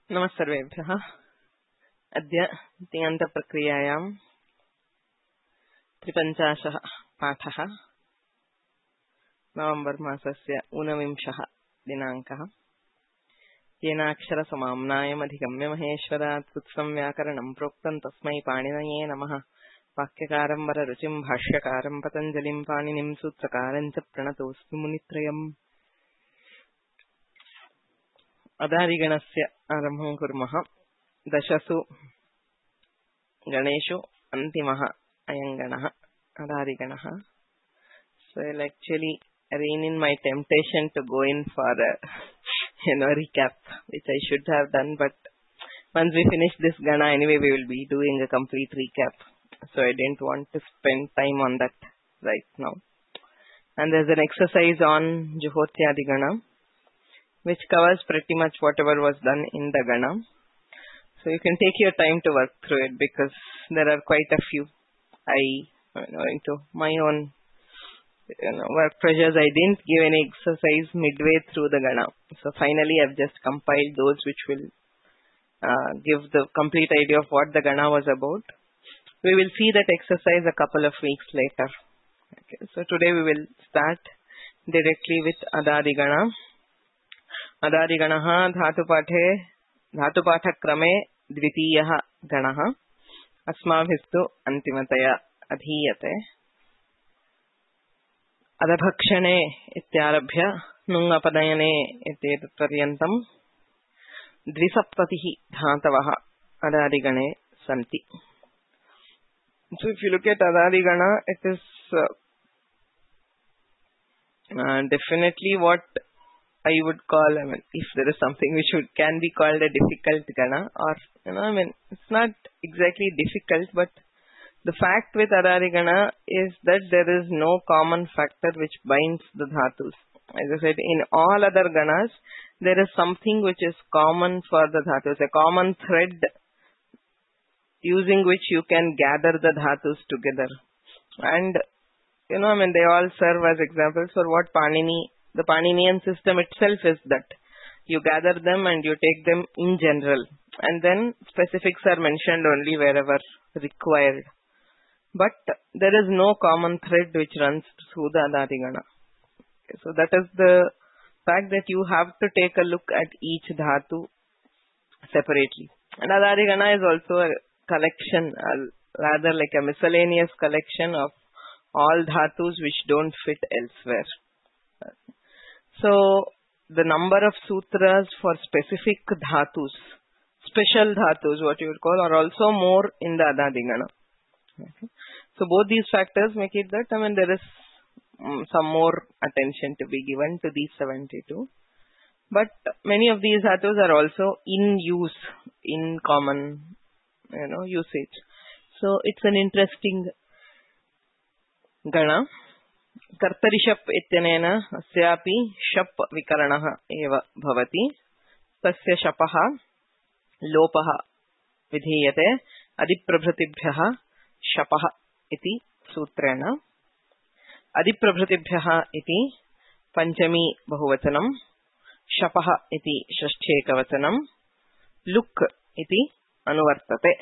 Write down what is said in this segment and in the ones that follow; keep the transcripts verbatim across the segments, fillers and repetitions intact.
नमस्सर्वेभ्यः। अद्य तिङन्तप्रक्रियायां त्रिपञ्चाशः पाठः, नवम्बर् मासस्य ऊनविंशः दिनाङ्कः। येनाक्षरसमाम्नायमधिगम्य महेश्वरात् कुत्सं व्याकरणं प्रोक्तं तस्मै पाणिनये नमः। वाक्यकारं वररुचिं भाष्यकारं पतञ्जलिं पाणिनिं सूत्रकारं च प्रणतोऽस्मि मुनित्रयम्। अदादिगणस्य आरम्भं कुर्मः। दशसु गणेषु अन्तिमः अयं गणः अदादिगणः. So I'll actually rein in my temptation to go in for a you know recap, which I should have done, but once we finish this gana anyway we will be doing a complete recap, so I didn't want to spend time on that right now. And there's an exercise on Juhotyadi gana which covers pretty much whatever was done in the gana. So you can take your time to work through it because there are quite a few. I, you know, into my own you know, work pressures, I didn't give any exercise midway through the gana. So finally I've just compiled those which will uh, give the complete idea of what the gana was about. We will see that exercise a couple of weeks later. Okay, so today we will start directly with Adadi gana. अदादिगणः धातुपाठे धातुपाठक्रमे द्वितीयः गणः अस्माभिस्तु अन्तिमतया अधीयते। अधभक्षणे इत्यारभ्य नुङपदयने इत्येतत्पर्यन्तं द्विसप्ततिः धातवः अदादिगणे सन्ति. So if you look at Adadigana, it is uh, uh, definitely what I would call, I mean, if there is something which would, can be called a difficult gana, or, you know, I mean, it's not exactly difficult, but the fact with Adadi gana is that there is no common factor which binds the dhatus. As I said, in all other ganas, there is something which is common for the dhatus, a common thread using which you can gather the dhatus together. And, you know, I mean, they all serve as examples for what Panini, the Paninian system itself is, that you gather them and you take them in general, and then specifics are mentioned only wherever required. But there is no common thread which runs through the Adadigana. Okay, so that is the fact that you have to take a look at each dhatu separately. And Adadigana is also a collection, uh, rather like a miscellaneous collection of all dhatus which don't fit elsewhere. So, the number of sutras for specific dhatus, special dhatus, what you would call, are also more in the Adadigana. Okay. So, both these factors make it that, I mean, there is um, some more attention to be given to these seventy-two. But many of these dhatus are also in use, in common, you know, usage. So, it's an interesting gana. कर्तरिशप् इत्यनेन अस्यापि शप् विकरणः एव भवति. तस्य शपः लोपः विधीयते अधिप्रभृतिभ्यः शपः इति सूत्रेण. अधिप्रभृतिभ्यः इति पञ्चमी बहुवचनं, शपः इति षष्ठ्येकवचनं, लुक् इति अनुवर्तते.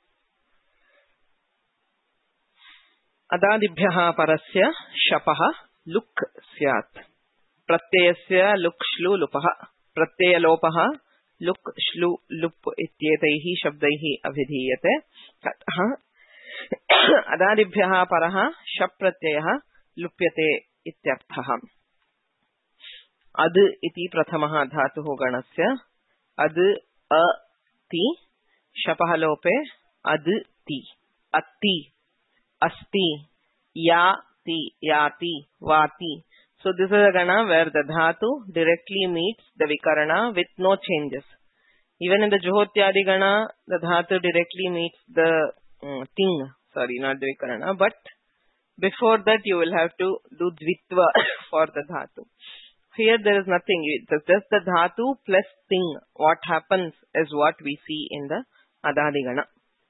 अदादिभ्यः परस्य शपः लुक् स्यात्. प्रत्ययस्य लुक् श्लु लुपः, प्रत्ययलोपः लुक् श्लु लुप् इत्येतैः शब्दैः अभिधीयते. अतः अदादिभ्यः परः शप् प्रत्ययः लुप्यते इत्यर्थः. अद् इति प्रथमः धातुः गणस्य. अद् अ ति, शपः लोपे अद् ति, अत्ति, asti, yati, yati, vati. So this is a gana where the dhatu directly meets the vikarana with no changes. Even in the Juhotyadi gana, the dhatu directly meets the um, ting, sorry, not the vikarana, but before that you will have to do dvitva for the dhatu. Here there is nothing, it's just the dhatu plus ting. What happens is what we see in the Adadi gana.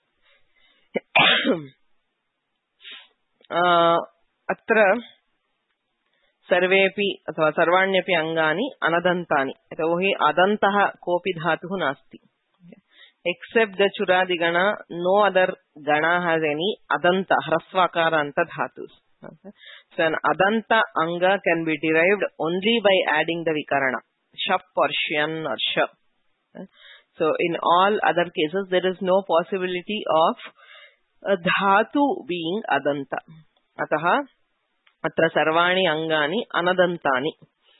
अत्र सर्वेपि अथवा सर्वाण्यपि अंगानि अनदन्तानि, यतोहि अदन्तः कोऽपि धातुः नास्ति. Except the Churadi Gana, no other Gana has any Adanta, Hrasvakara Anta Dhatus. Okay. So an Adanta Anga can be derived only by adding the Vikarana, Shap or Shyan or Shap. Okay. So in all other cases, there is no possibility of a Dhatu being Adanta. Ataha, Atra Sarvani Angani Anadantani.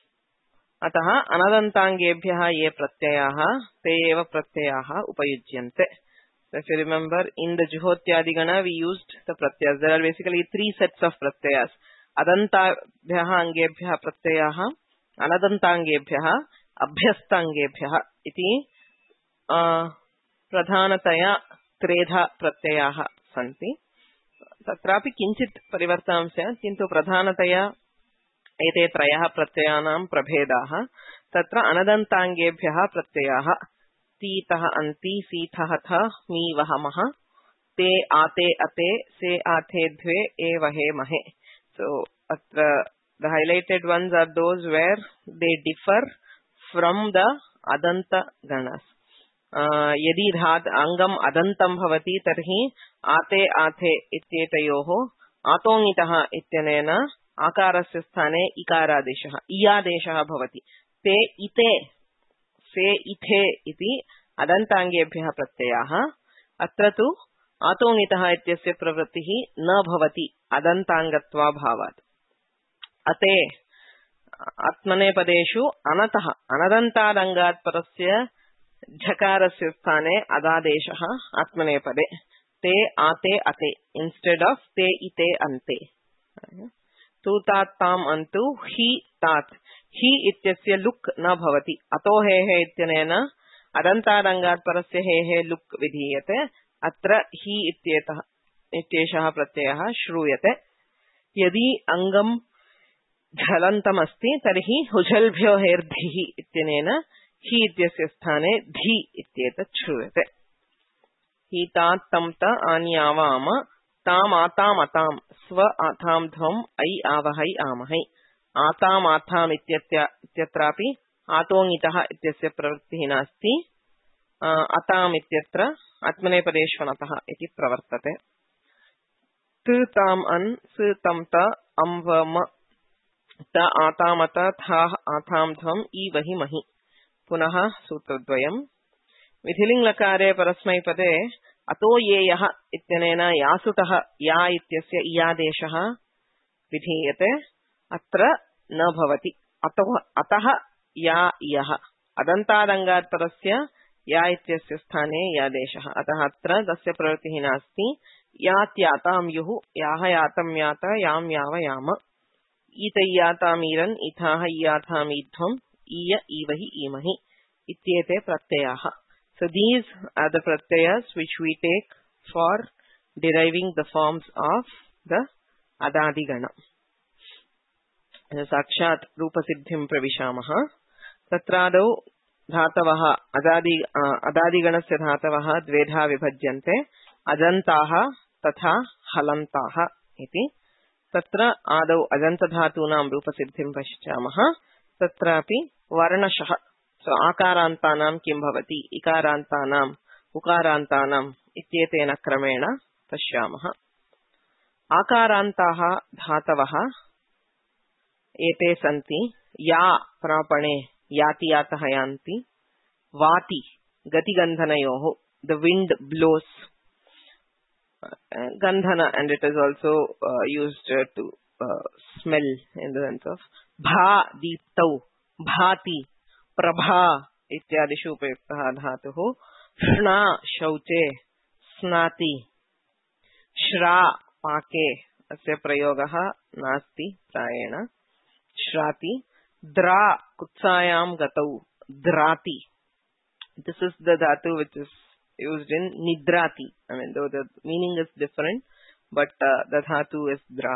अतः अनदन्तांगेभ्यः ये प्रत्ययाः ते एव प्रत्ययाः उपयुज्यन्ते. So if you remember, in the Juhotyādigana we used the pratyas. There are basically three sets of pratyas. Adantabhyah angebhyah pratyayah, anadantangebhyah, abhyastangebhyah iti uh, pradhanataya tredha pratyayah santi. Tatrapi kinchit parivartanam sya, kintu pradhanataya एते त्रयः प्रत्ययानां प्रभेदाः. तत्र अनदन्ताङ्गेभ्यः प्रत्ययाः तीतः अन्ति सीथः थ मी वहमः ते आते अते से आथे द्वे ए वहे महे. So अत्र the highlighted ones are those where they differ from the adanta ganas. uh, यदि धात् अङ्गम् अदन्तं भवति तर्हि आते आथे इत्येतयोः आतोङितः इत्यनेन आकारस्य स्थाने इकारादेशः इयादेशः भवति. ते इते से इथे इति अदन्ताङ्गेभ्यः प्रत्ययाः. अत्र तु आतोङितः इत्यस्य प्रवृत्तिः न भवति अदन्ताङ्गत्वाभावात्. अते आत्मनेपदेषु अनतः अनदन्तादङ्गात् परस्य झकारस्य स्थाने अदादेशः आत्मनेपदे. ते आते अते instead of ते इते अन्ते. तु तात ताम अंतु हि तात हि इत्यस्य लुक् न भवति. अतो हेः इत्यनेन अदन्तादङ्गात् परस्य हेः लुक् विधीयते. अत्र हि इत्येतः इत्येषः प्रत्ययः श्रूयते. यदि अङ्गम् झलन्तमस्ति तर्हि हुझल्भ्यो हेर्धिः इत्यनेन हि इत्यस्य स्थाने धि इत्येतत् श्रूयते. हि तात तं त आन्यावाम ताम आताम अताम स्व आथाम ध्वम ऐ आवहै आमहै. आताम आथाम इत्यत्रापि आतोङितः इत्यस्य प्रवृत्तिः नास्ति. अताम इत्यत्र आत्मनेपदेष्वनतः इति प्रवर्तते. त ताम अन् स तं त अं वम त आताम अत था आथाम ध्वम ई वहि महि. पुनः सूत्रद्वयम्. विधिलिङ् लकारे परस्मैपदे अतो येयः इत्यनेन यासुतः या इत्यस्य इयादेशः विधीयते. अत्र न भवति. अतः अतः या इयः अदन्तादङ्गात् परस्य या इत्यस्य स्थाने यादेशः. अतः अत्र तस्य प्रवृत्तिः नास्ति. यात्यातां युः याः यातं यात यां याव याम ईतय्यातामीरन् इथाः इयाथामीध्वम् ईय ईवहि ईमहि इत्येते प्रत्ययाः. So these are the pratyayas which we take for deriving the forms of the Adadigana. Sakshat Rupasiddhim Pravishamaha. Tatrādau Dhātavaha Adadi Adadiganasya Dhātavaha Dvedha Vibhajyante Ajantaha Tatha Halantaha iti. Tatra Ādau Ajanta Dhātūnām Rupasiddhim Pashyāmaha. Tatrapi Varnashaha. So akarantanam kim bhavati ikarantanam ukarantanam इत्येतेन क्रमेण पश्यामः. आकारान्ताः धातवः एते सन्ति. या प्रापणे याति यातः यान्ति. वाति गतिगन्धनयोः the wind blows. Gandhana, and it is also uh, used uh, to uh, smell in the sense of bha deeptau bhati prabha इत्यादिषु उपयुक्तः धातुः. श्ना शौचे स्नाति. श्रा पाके अस्य प्रयोगः नास्ति प्रायेण. श्राति. द्रा कुत्सायां गतौ द्राति. This is the dhatu which is used in nidrati. I mean, though the meaning is different, but uh, the dhatu is dra.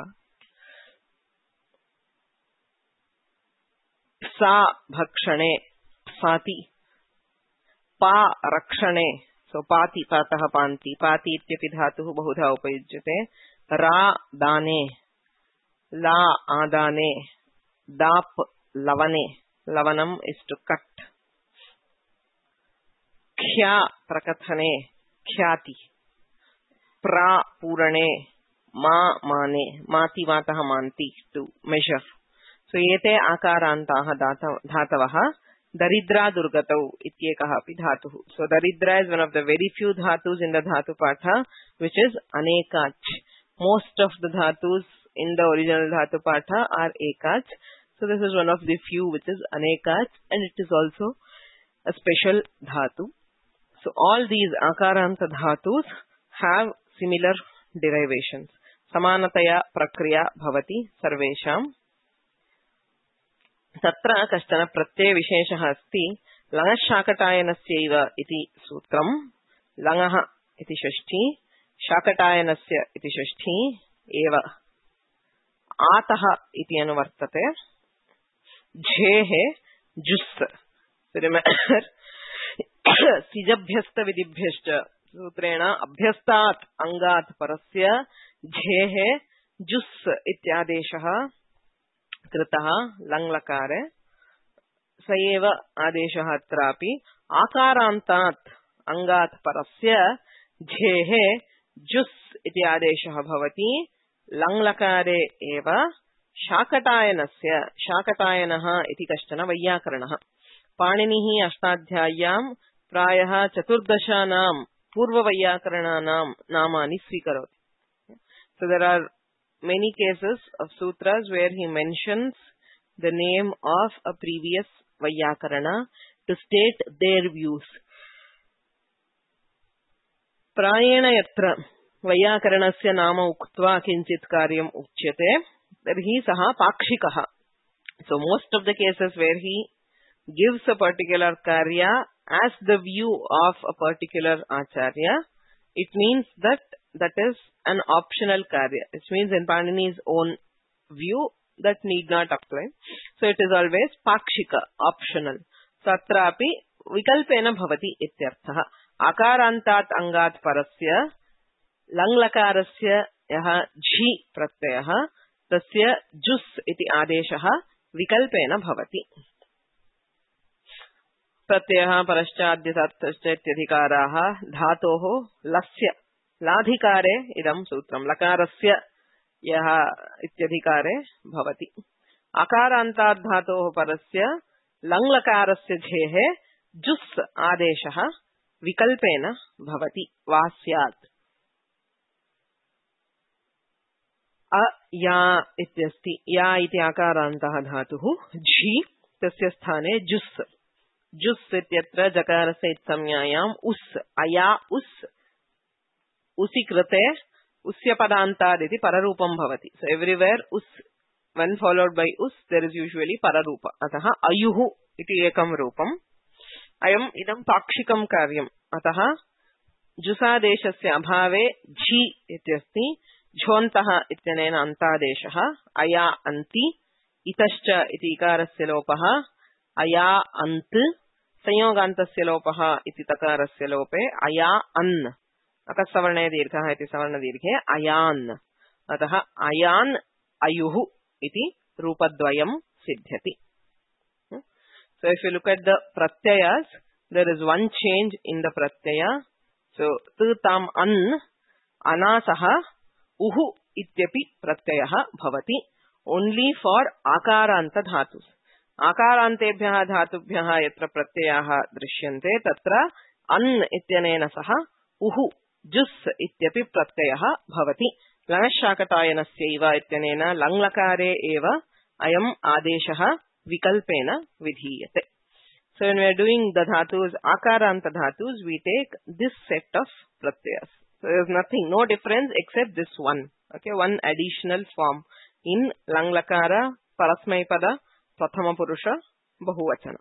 Sa bhakshane pati. Pa rakshane. So pati patah panti. Pati ityapi dhatuh bahudha upayujyate. Ra dane. La adane. Dap lavane. Lavanam is to cut. ख्या प्रकथने ख्याति, प्रा पूरणे, मा माने, माति मातः मान्ति to major. सो एते आकारान्ताः धातवः. दरिद्रा दुर्गतौ इत्येकः अपि धातुः. सो दरिद्रा is one of the very few dhatus in the dhatu patha which is anekach. Most of the dhatus in the original dhatu patha are ekach. So this is one of the few which is anekach, and it is also a special dhatu. So all these akaranta dhatus have similar derivations. Samanataya prakriya bhavati sarvesham. तत्र कश्चन प्रत्यय विशेषः अस्ति. लङः शाकटायनस्यैव इति सूत्रम्. लङः इति षष्ठी, शाकटायनस्य इति षष्ठी एव. आतः इति अनुवर्तते. झेः जुस्. सिजभ्यस्त विधिभ्यश्च सूत्रेण अभ्यस्तात् अंगात् परस्य झेः जुस् इत्यादेशः कृतः लङ्लकारे. स एव आदेशः अत्रापि. आकारान्तात् अंगात् परस्य झेः जुस् इति आदेशः भवति लङ्लकारे एव. शाकटायनस्य, शाकटायनः इति कश्चन वैयाकरणः. पाणिनिः अष्टाध्याय्यां प्रायः चतुर्दशानां पूर्ववैयाकरणानां नामानि स्वीकरोति. So there are many cases of sutras where he mentions the name of a previous Vaiyakarana to state their views. Prayena yatra Vaiyakaranasya nama uktva kinchit karyam uchyate tarhi saha pakshikaha. So most of the cases where he gives a particular karya as the view of a particular acharya, it means that that is an optional karya. It means in Panini's own view that need not apply. So it is always pakshika, optional. Satrapi vikalpena bhavati ityarthaha. Akarantat angat parasya langlakarasya yaha jhi pratyayah tasya jus iti adeshaha vikalpena bhavati. प्रत्ययः परश्चाद्यतश्च इत्यधिकाराः धातोः लस्य लाधिकारे इदं सूत्रं लकारस्य यः इत्यधिकारे भवति. अकारान्तात् धातोः परस्य लङ्लकारस्य झेः juice आदेशः विकल्पेन भवति वा स्यात्. अ या इत्यस्ति. या इति आकारान्तः धातुः. झि तस्य स्थाने जुस्. जुस् इत्यत्र जकारस्य इत्संज्ञायाम् उस्, अया उस्, उसी कृते उस्य पदान्तादिति पररूपं भवति. So everywhere us when followed by us there is usually pararupa. अतः अयुः इति एकं रूपम्. अयम् इदं पाक्षिकं कार्यम्. अतः जुसादेशस्य अभावे झि इत्यस्ति. झोन्तः इत्यनेन अन्तादेशः. अया अन्ति. इतश्च इति इकारस्य लोपः. अया अन्त्. संयोगान्तस्य लोपः इति तकारस्य लोपे अया अन्. अकस्सवर्णे दीर्घः इति सवर्णदीर्घे अयान्. अतः अयान् अयुः इति रूपद्वयं सिद्ध्यति. So if you look at the pratyayas, there is one change in the pratyaya. So tu tam an anasah uhu ityapi pratyayah bhavati only for akaranta dhatus. आकारान्तेभ्यः धातुभ्यः यत्र प्रत्ययाः दृश्यन्ते तत्र अन् इत्यनेन सह उहु जुस् इत्यपि प्रत्ययः भवति. लङशाकटायनस्यैव इत्यनेन लङ्लकारे एव अयम् आदेशः विकल्पेन विधीयते. So when we are doing the dhatus, akaranta dhatus, we take this set of pratyayas. So there is nothing, no difference except this one. Okay, one additional form in langlakara, parasmaipada, प्रथम पुरुष बहुवचन.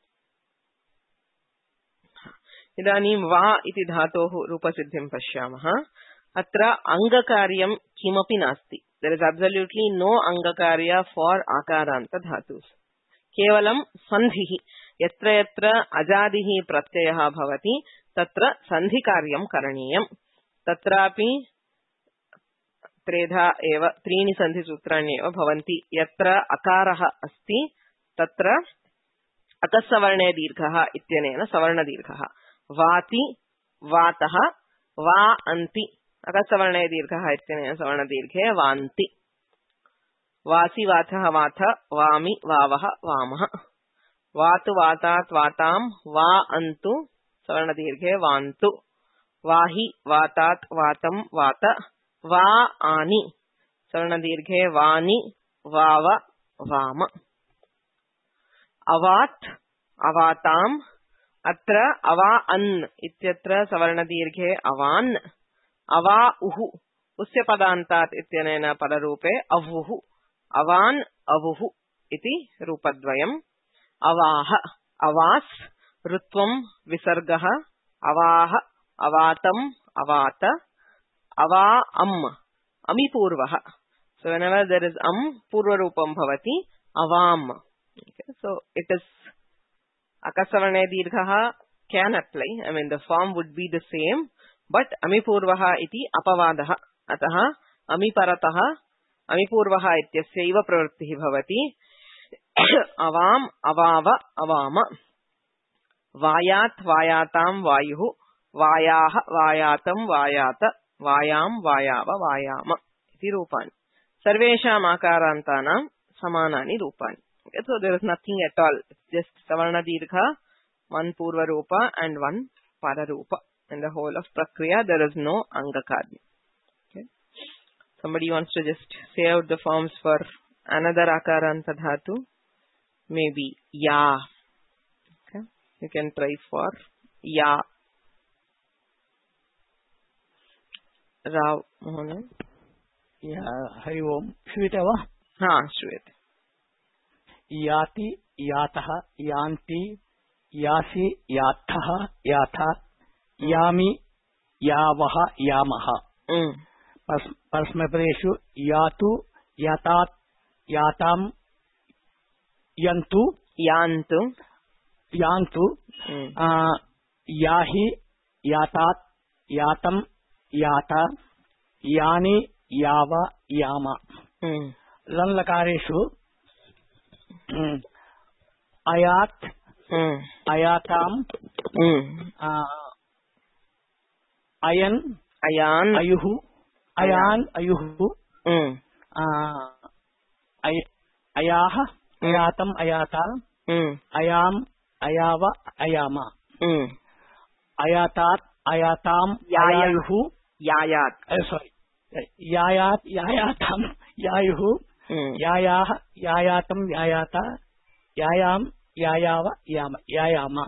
इदानीं वा इति धातोः रूपसिद्धिं पश्यामः. अत्र अंगकार्यं किमपि नास्ति. देयर इज एब्सोल्युटली नो अंगकार्य फॉर आकारान्त धातुस्. केवलं सन्धिः. यत्र यत्र अजादिः प्रत्ययः भवति तत्र सन्धिकार्यं करणीयम्. तत्रापि त्रेधा एव त्रीणि सन्धिसूत्राणि एव भवन्ति. यत्र अकारः अस्ति तत्र अकस्सवर्णे दीर्घः इत्यनेन सवर्णदीर्घः. वाति वातः वा अन्ति अकस्वर्णे दीर्घः इत्यनेन सवर्णदीर्घे वान्ति वासि वाथः वाथ वामि वावः वामः वातु वातात् वातां वा अन्तु सवर्णदीर्घे वान्तु वाहि वातात् वातं वात वा आनि सवर्णदीर्घे वानि वाव वाम अवात् अवाताम् अत्र अवा अन् इत्यत्र सवर्णदीर्घे अवान् अवा उहु उस्य पदान्तात् इत्यनेन पदरूपे अवुः अवान् अवुः इति रूपद्वयम् अवाह अवास् ऋत्वं विसर्गः अवाह अवातम् अवात अवा अम् अमिपूर्वः so whenever there is am पूर्वरूपं भवति avam okay, so it is akasvarne dirghah can apply I mean the form would be the same but amipurvah iti apavadah atah amiparatah amipurvah ityasya pravrittih bhavati avam avava avama vayat vayatam vayuh vayah vayatam vayata vayam vayava vayama iti rupani sarvesham akarantanam samanani rupani okay, so there is nothing at all it's just savarna dirgha one purva rupa and one para rupa in the whole of prakriya there is no angakarya okay. Somebody wants to just say out the forms for another akaranta dhatu maybe ya okay you can try for ya Rao Mohan या हरि ओम श्रूयते वा हाँ श्रूयते याति यातः यान्ति यासि यात्थः याथा यामि यावः यामः परस्मैपदेषु यातु यातात् यातां यन्तु यान्तु यान्तु याहि यातात् यातं याता यानि याव याम लन लकारेषु अयात् अयाताम् अयन् अयान् अयुः अयान् अयुः अयाः अयातम् अयाता अयाम् अयाव अयाम अयातात् अयाताम् यायुः यायात् सॉरी यायात् यायाताम् यायुः यायाः यायातं यायाता यायाम यायाव याम यायाम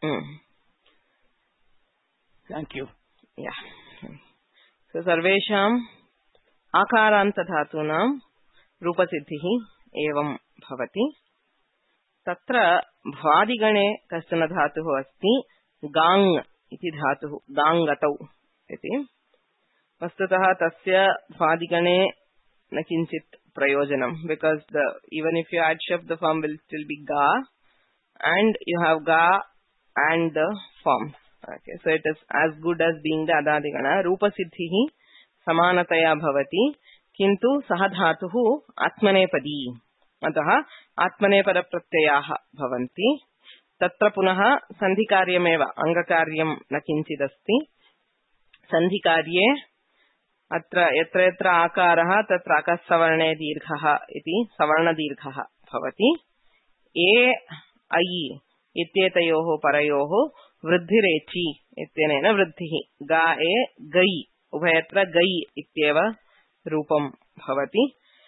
थैंक यू या सो सर्वेषाम् आकारान्त धातूनां रूपसिद्धिः एवं भवति तत्र भ्वादिगणे कश्चन धातुः अस्ति गाङ् इति धातुः गाङ्गतौ इति वस्तुतः तस्य भ्वादिगणे न किञ्चित् प्रयोजनम् because the even if you add shaf the form will still be ga and you have ga and the form okay so it is as good as being the adadigana rupa siddhihi samanataya bhavati kintu sah dhatuh atmanepadi atah atmanepad pratyayah bhavanti tatra punah sandhikaryameva angakaryam na kinchidasti sandhikarye अत्र यत्र यत्र आकारः तत्र अकस्सवर्णे दीर्घः इति सवर्णदीर्घः भवति ए ऐ इत्येतयोः परयोः वृद्धिरेचि इत्यनेन वृद्धिः गा ए गै उभयत्र गै इत्येव रूपं भवति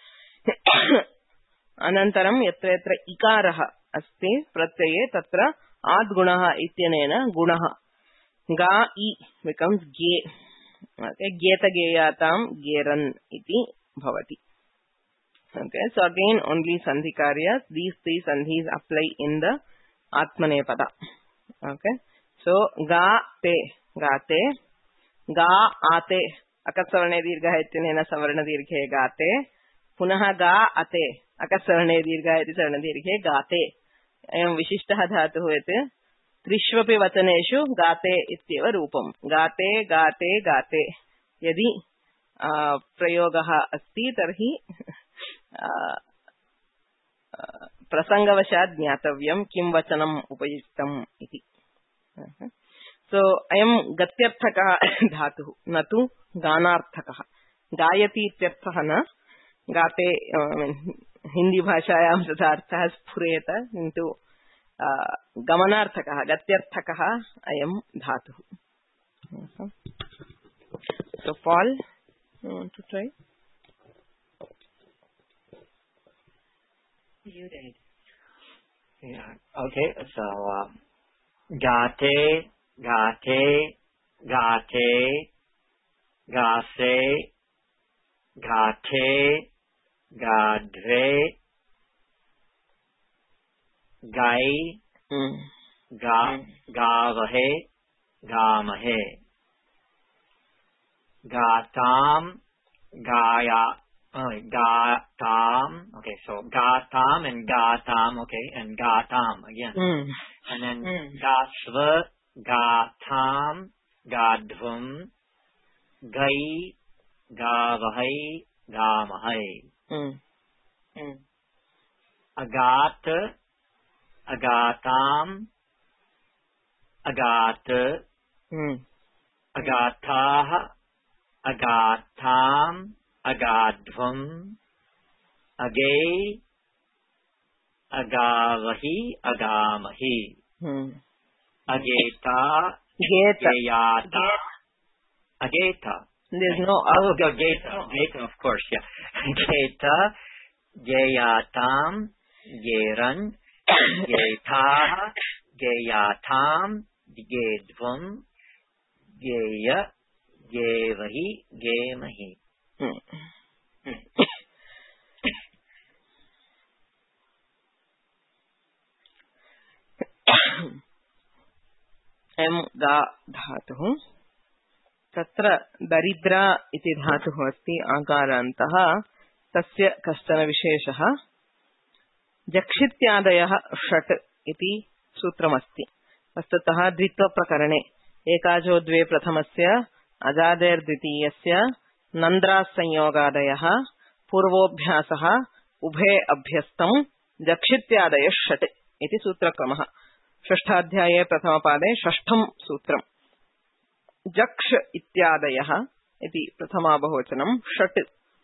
अनन्तरं यत्र यत्र इकारः अस्ति प्रत्यये तत्र आद्गुणः इत्यनेन गुणः गा इ becomes गे okay गेत गेयातां गेरन् इति भवति okay so again only sandhi karyas these three sandhis apply in the atmanepada okay so ga te gate ga ate akasvarne dirghah ityena savarna dirghe gate punah ga ate akasvarne dirghah iti savarna dirghe gate ayam vishishtah dhatuh ete त्रिष्वपि वचनेषु गाते इत्येव रूपं गाते गाते गाते यदि प्रयोगः अस्ति तर्हि प्रसंगवशात् ज्ञातव्यं किं वचनम् उपयुक्तम् इति So ayam gatyarthakah dhatuh na tu ganarthakah. Gayati ityarthah na gate Hindi bhashayam tadha arthah sphureta into uh, gamanarthakah gatyarthakah ayam dhatuh. Okay. So Paul, you want to try? You did. Yeah. Okay. So uh, gate, gate, gate, gase, gate, gadre, gai, mm. ga, gavahe, gamahe, gatam, gaya. Oh, gatam. Okay, so gatam and gatam. Okay, and gatam again. Mm. And then mm. gasva, gatam, gadvam, gai, gavahai, gamahai. Mm. Mm. Agat, agatam, agat, mm. agatah, agatam, agadvam, agay, agavahi, agamahi, hmm. ageta, Geta. geyata, ageta. There's no oh, geta, geta, of course, yeah. Geta, geyatam, geran, getaha, geyatam, gedvam, geya, gevahi, gemahi. Hmm. एम गा धातुः तत्र दरिद्रा इति धातुः अस्ति आकारान्तः तस्य कश्चन विशेषः जक्षित्यादयः षट् इति सूत्रमस्ति वस्तुतः द्वित्वप्रकरणे एकाजो द्वे प्रथमस्य अजादेर्द्वितीयस्य नन्द्रासंयोगादयः पूर्वोऽभ्यासः उभे अभ्यस्तम् जक्षित्यादयः षट् इति सूत्रक्रमः षष्ठाध्याये प्रथमपादे षष्ठं सूत्रम् जक्ष इत्यादयः इति प्रथमाबहुवचनं षट्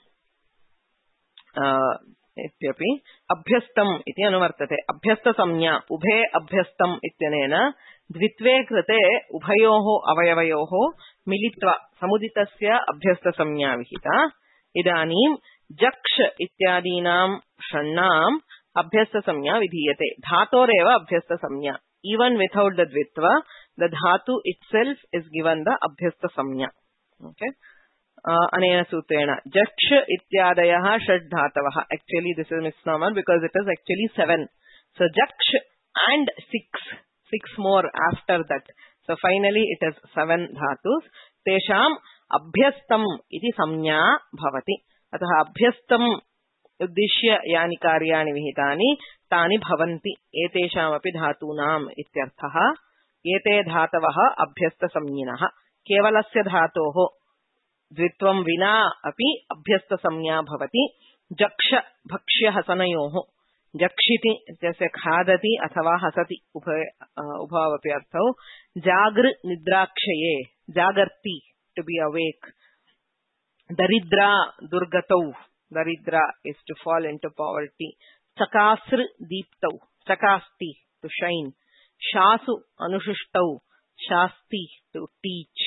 इत्यपि अभ्यस्तम् इति अनुवर्तते अभ्यस्तसंज्ञा उभे अभ्यस्तम् इत्यनेन द्वित्वे कृते उभयोः अवयवयोः मिलित्वा समुदितस्य अभ्यस्तसंज्ञा विहिता इदानीं जक्ष इत्यादीनां षण्णाम् अभ्यस्तसंज्ञा विधीयते धातोरेव अभ्यस्तसंज्ञा even without the dvitva the dhatu itself is given the abhyastasanya okay uh, anena sutrena jaksh ityadayah षट् धातवः actually this is misnomer because it is actually seven so jaksh and six six more after that so finally it is seven dhatus tesham abhyastam iti samnya bhavati atah abhyastam उद्दिश्य यानि कार्याणि विहितानि तानि भवन्ति एतेषामपि धातूनाम् इत्यर्थः एते धातवः अभ्यस्तसंज्ञिनः केवलस्य धातोः द्वित्वं विना अपि अभ्यस्तसंज्ञा भवति जक्ष भक्ष्य हसनयोः जक्षिति इत्यस्य खादति अथवा हसति उभय उभावपि अर्थौ जागृ निद्राक्षये जागर्ति टू बी अवेक दरिद्रा दुर्गतौ Daridra is to fall into poverty. Chakasr deeptau. Chakasti to shine. Shasu anushishtau. Shasti to teach.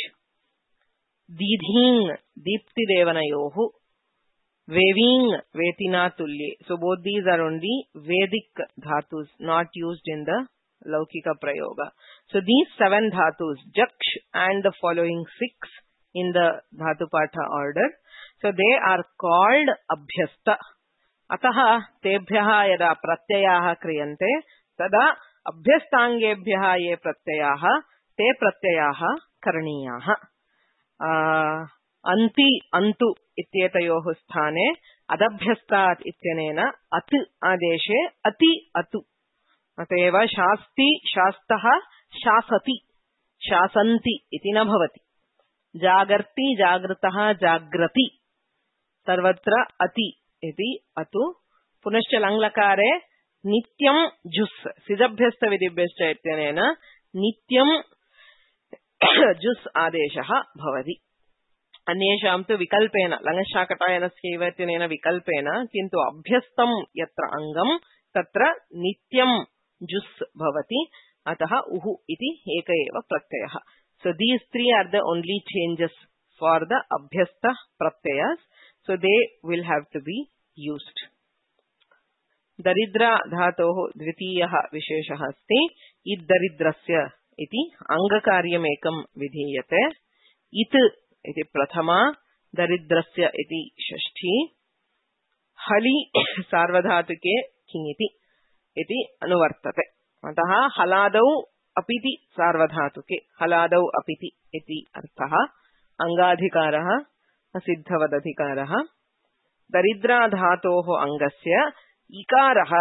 Didhin deepti devanayohu. Veving vetina tulye. So both these are only Vedic dhatus, not used in the Laukika Prayoga. So these seven dhatus, Jaksh and the following six in the Dhatupatha order, so they are called abhyasta. Ataha tebhyaha yada pratyayaha kriyante tada abhyastangebhyaha ye pratyayaha te pratyayaha karaniyaha. Uh, anti antu ityetayoh sthane adabhyastat ityanena at adeshe ati atu. Ateva shasti shastaha shasati shasanti iti na bhavati. Jagarti jagrataha jagrati. सर्वत्र अति इति अतु पुनश्च लङ्लकारे नित्यं juice सिजभ्यस्त विधिभ्यश्च इत्यनेन नित्यं juice आदेशः भवति। अन्येषां तु विकल्पेन लङ्गशाकटायनस्यैव इत्यनेन विकल्पेन, किन्तु अभ्यस्तं यत्र अङ्गं तत्र नित्यं जुस् भवति, अतः उः इति एक एव प्रत्ययः। So these three are the only changes for the abhyasta pratyayas, so they will have to be used. दरिद्रा धातोः द्वितीयः विशेषः अस्ति इद् दरिद्रस्य इति अङ्गकार्यमेकं विधीयते। इत् इति प्रथमा, दरिद्रस्य इति षष्ठी, हलि सार्वधातुके किङिति इति अनुवर्तते। अतः हलादौ अपिति सार्वधातुके, हलादौ अपिति इति अर्थः। अङ्गाधिकारः असिद्धवदधिकारः। दरिद्रा धातोः अङ्गस्य इकारः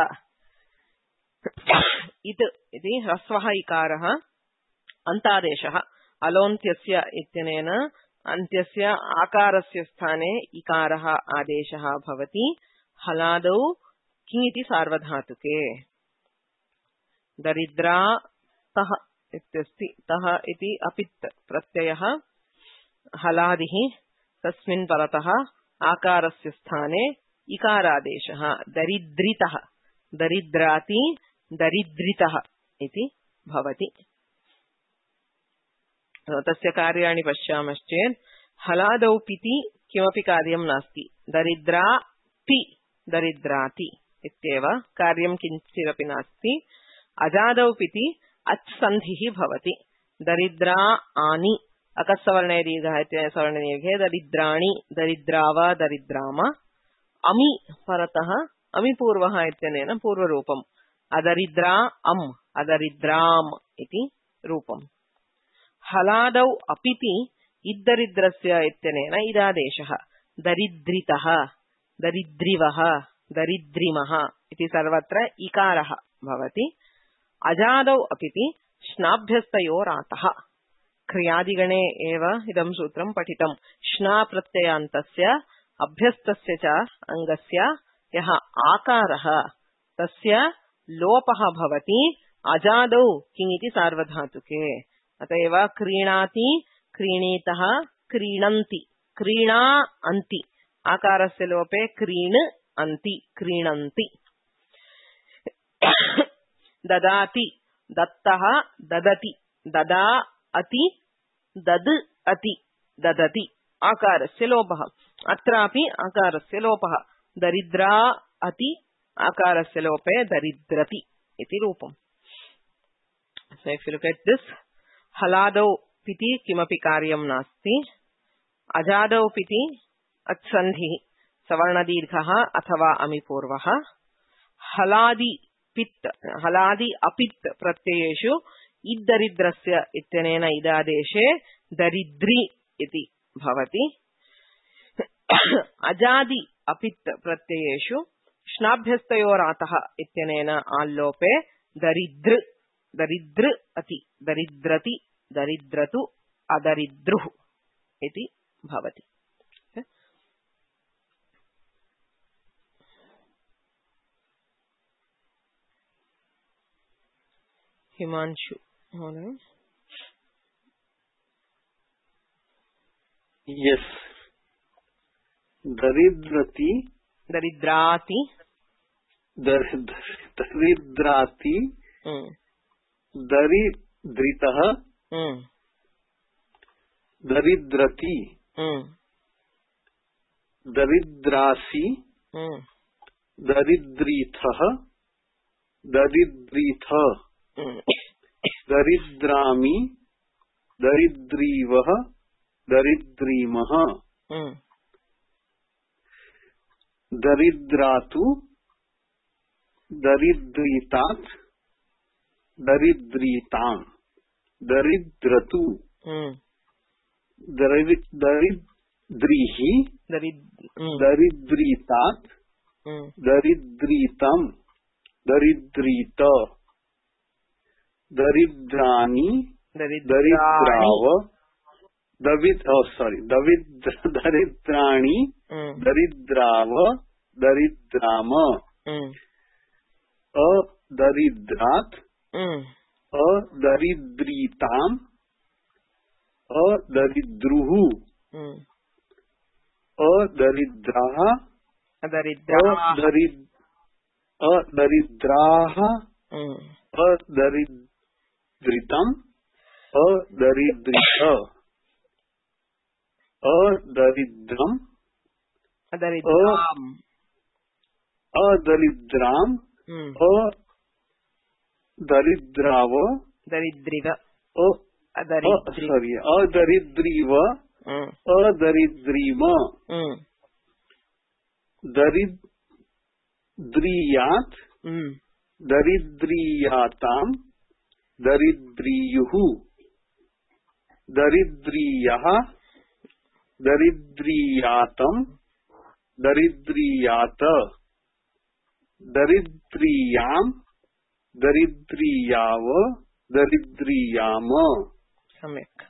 इत् इति ह्रस्वः इकारः अन्तादेशः अलोन्त्यस्य इत्यनेन अन्त्यस्य आकारस्य स्थाने इकारः आदेशः भवति। हलादौ किङिति सार्वधातुके। दरिद्रा तः इत्यस्ति, तः इति अपित् प्रत्ययः हलादिः, तस्मिन् परतः आकारस्य स्थाने इकारादेशः। दरिद्रितः, दरिद्राति, दरिद्रितः इति भवति। तस्य कार्याणि पश्यामश्चेत् हलादौ पिति किमपि कार्यं नास्ति, दरिद्रा पि दरिद्राति इत्येव कार्यं किञ्चिदपि नास्ति। अजादौ पिति अच्सन्धिः भवति। दरिद्रा आनि अकस्सवर्णे दीर्घः इत्यनेन सवर्णदीर्घे दरिद्राणि, दरिद्राव, दरिद्राम। अमि परतः अमिपूर्वः इत्यनेन पूर्वरूपम्। अदरिद्रा अम्, अदरिद्राम् इति रूपम्। हलादौ अपिति इद्दरिद्रस्य इत्यनेन इदादेशः। दरिद्रितः, दरिद्रिवः, दरिद्रिमः इति सर्वत्र इकारः भवति। अजादौ अपिति श्नाभ्यस्तयोरातः। क्रियादिगणे एव इदं सूत्रं पठितम्। श्ना प्रत्ययान्तस्य अभ्यस्तस्य च अङ्गस्य यः आकारः तस्य लोपः भवति अजादौ किङिति सार्वधातुके। अतएव क्रीणाति, क्रीणीतः, क्रीणन्ति, क्रीणा अन्ति आकारस्य लोपे क्रीण अन्ति, क्रीणन्ति। ददाति, दत्तः, ददति, ददा अति, दद् अति, ददति आकारस्य लोपः। अत्रापि आकारस्य लोपः। दरिद्रा अति आकारस्य लोपे दरिद्रति इति रूपम्। So if you look at this, हलादौ पिति किमपि कार्यं नास्ति। अजादौ पिति अच्सन्धिः सवर्णदीर्घः अथवा अमिपूर्वः। हलादि पित्, हलादि अपित् प्रत्ययेषु इद्दरिद्रस्य इत्यनेन इदादेशे दरिद्रि इति भवति। अजादि अपित् प्रत्ययेषु श्नाभ्यस्तयोरातः इत्यनेन आल्लोपे दरिद्र, दरिद्र अति, दरिद्रति, दरिद्रतु, अदरिद्रुः इति भवति। हिमांशु महोदय। यस, दरिद्रति, दरिद्राति, दरिद्राति, दरिद्रितः, दरिद्रति, दरिद्रासि, दरिद्रीथः, दरिद्रीथ, दरिद्रामि, दरिद्रीवः, दरिद्रीमः, दरिद्रातु, दरिद्रीतात्, दरिद्रीतां, दरिद्रतु, दरिद्रीः, दरिद्रीतात्, दरिद्रीतं, दरिद्रीत, दरिद्राणि, दरिद्राव, दविद oh sorry दविद्र दरिद्राणि, दरिद्राव, दरिद्राम, अदरिद्रात्, अदरिद्रीताम्, अदरिद्रुः अदरिद्राः अदरिद्राः अदरिद्रितम् अदरिद्रित अदरिद्रम् अदरिद्राम् अदरिद्राम् अदरिद्राव दरिद्रिव sorry अदरिद्रीव अदरिद्रीम दरिद्रियात् दरिद्रियाताम् दरिद्रियुः दरिद्रियः दरिद्रियातम् दरिद्रियात दरिद्रियाम् दरिद्रियाव दरिद्रियाम. सम्यक्.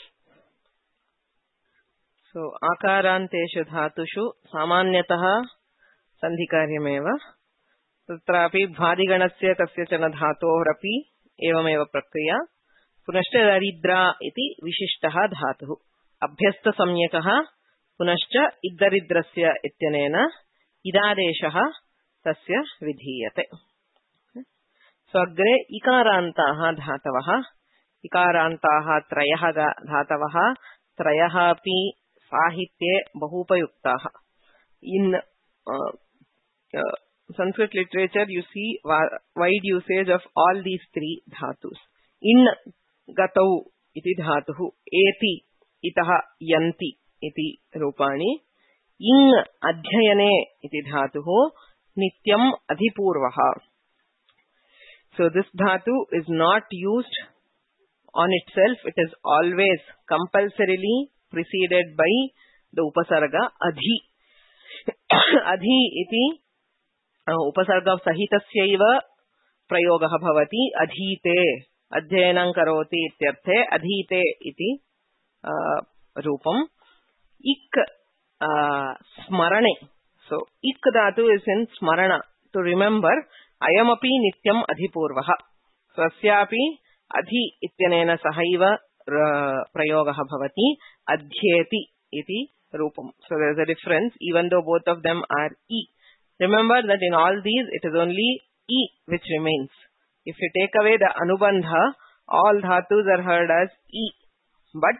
सो आकारान्तेषु धातुषु सामान्यतः सन्धिकार्यमेव. तत्रापि भादिगणस्य कस्यचन धातोरपि एवमेव प्रक्रिया. पुनश्च दरिद्रा इति विशिष्टः धातुः अभ्यस्तसंज्ञकः. पुनश्च इद्दरिद्रस्य इत्यनेन इदादेशः तस्य विधीयते. स्वग्रे इकारान्ताः धातवः. इकारान्ताः त्रयः धातवः. त्रयः अपि साहित्ये बहुपयुक्ताः. In uh, uh, Sanskrit literature you see wide usage of all these three dhatus. In gatau iti dhatuhu eti itah yanti iti rupani. In adhyayane iti dhatuhu nityam adhipurvaha. So this dhatu is not used on itself. It is always compulsorily preceded by the upasarga adhi. adhi iti upasarga sahitasya prayogaha bhavati adhite अध्ययनं करोति इत्यर्थे अधीते इति रूपम्. इक् स्मरणे. So इक् धातु is in स्मरण to remember. अयमपि नित्यम् अधिपूर्वः. स्वस्यापि अधि इत्यनेन सहैव प्रयोगः भवति. अध्येति इति रूपम्. So there is a difference even though both of them are e. Remember that in all these it is only e which remains. If you take away the anubandha, all dhatus are heard as e. But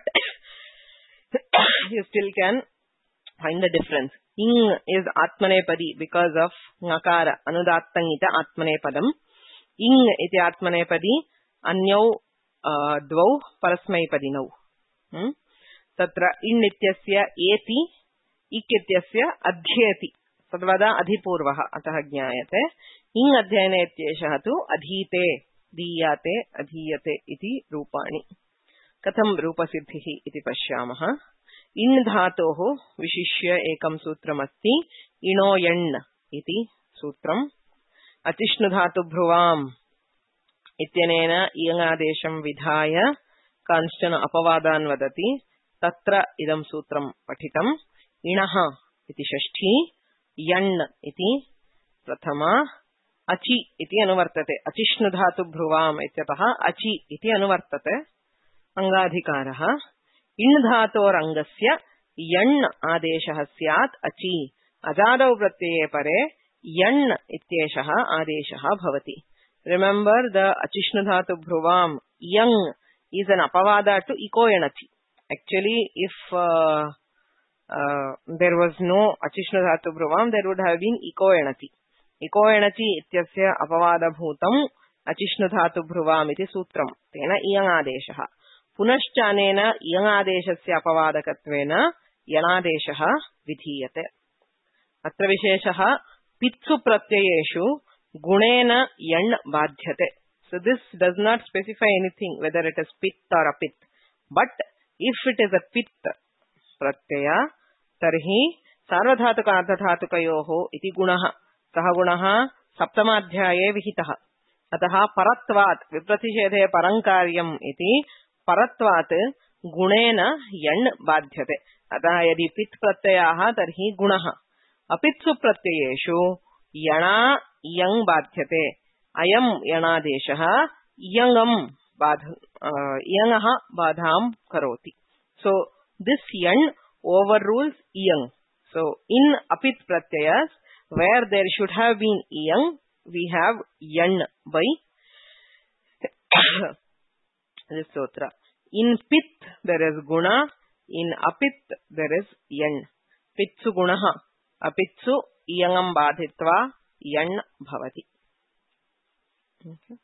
you still can find the difference. Ing is atmanepadi because of ngakara. Anudattangita atmanepadam. Ing iti atmanepadi anyau uh, dvau parasmaipadinau. Hmm? Tatra in ityasya eti, ik ityasya adhyeti. Tadvada adhipurvaha atah jnayate. In adhyayane ityeshah tu adhite, diyate, adhiyate iti rupani. Katham rupasiddhihi iti pashyamaha. In dhatoho vishishya ekam sutram asti. Ino yan iti sutram. Atishnu dhatu bhruvam ityanena iyangadesham vidhaya kanchana apavadan vadati. Tatra idam sutram pathitam. Inaha iti shashti. Yan iti prathama. Achi iti anuvartate. Achishnu dhatu bhruvam ityataha achi iti anuvartate. Angadhikaraha. In dhator angasya yan adeshah syat achi. Ajadau pratyaya pare yan ityeshaha adeshaha bhavati. Remember the achishnu dhatu bhruvam yang is an apavada to ikoyanachi. Actually if uh, uh, there was no achishnu dhatu bhruvam there would have been ikoyanachi. Ikoyanachi ityasya apavada bhutam achishnu dhatu bhruvam iti sutram. Tena iyang adeshaha. Punashchanena iyang adeshasya apavadakatvena yanadeshaha vidhiyate. Atra visheshaha pitsu pratyayeshu gunena yan badhyate. So this does not specify anything whether it is pit or apit. But if it is a pit pratyaya tarhi sarvadhatuka ardhadhatukayoho iti gunaha. Saha gunaha saptamadhyaye vihitaha. Ataha paratvat vipratishedhe parankaryam iti paratvat gunena yan badhyate. Ataha yadi pit pratyayaha tarhi gunaha. Apitsu pratyayeshu yana yang badhyate. Ayam yanadeshaha yangam badh uh, yangaha badham karoti. So this yan overrules yang. So in apit pratyayas, where there should have been yang, we have yan by this sutra. In pit there is guna, in apit there is yan. Pitsu gunaha, apitsu yangam badhitva yan bhavati. Okay.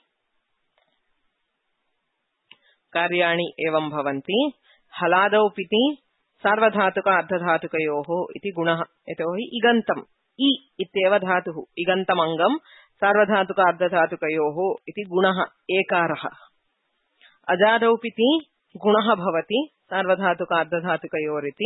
कार्याणि एवं भवन्ति हलादौ पिति सार्वधातुक अर्धधातुकयोः इति गुणः यतोहि इगन्तम् इ इत्येव धातुः इगन्तम् अङ्गम् सार्वधातुक अर्धधातुकयोः इति गुणः एकारः अजादौ पिति गुणः भवति सार्वधातुक अर्धधातुकयोरिति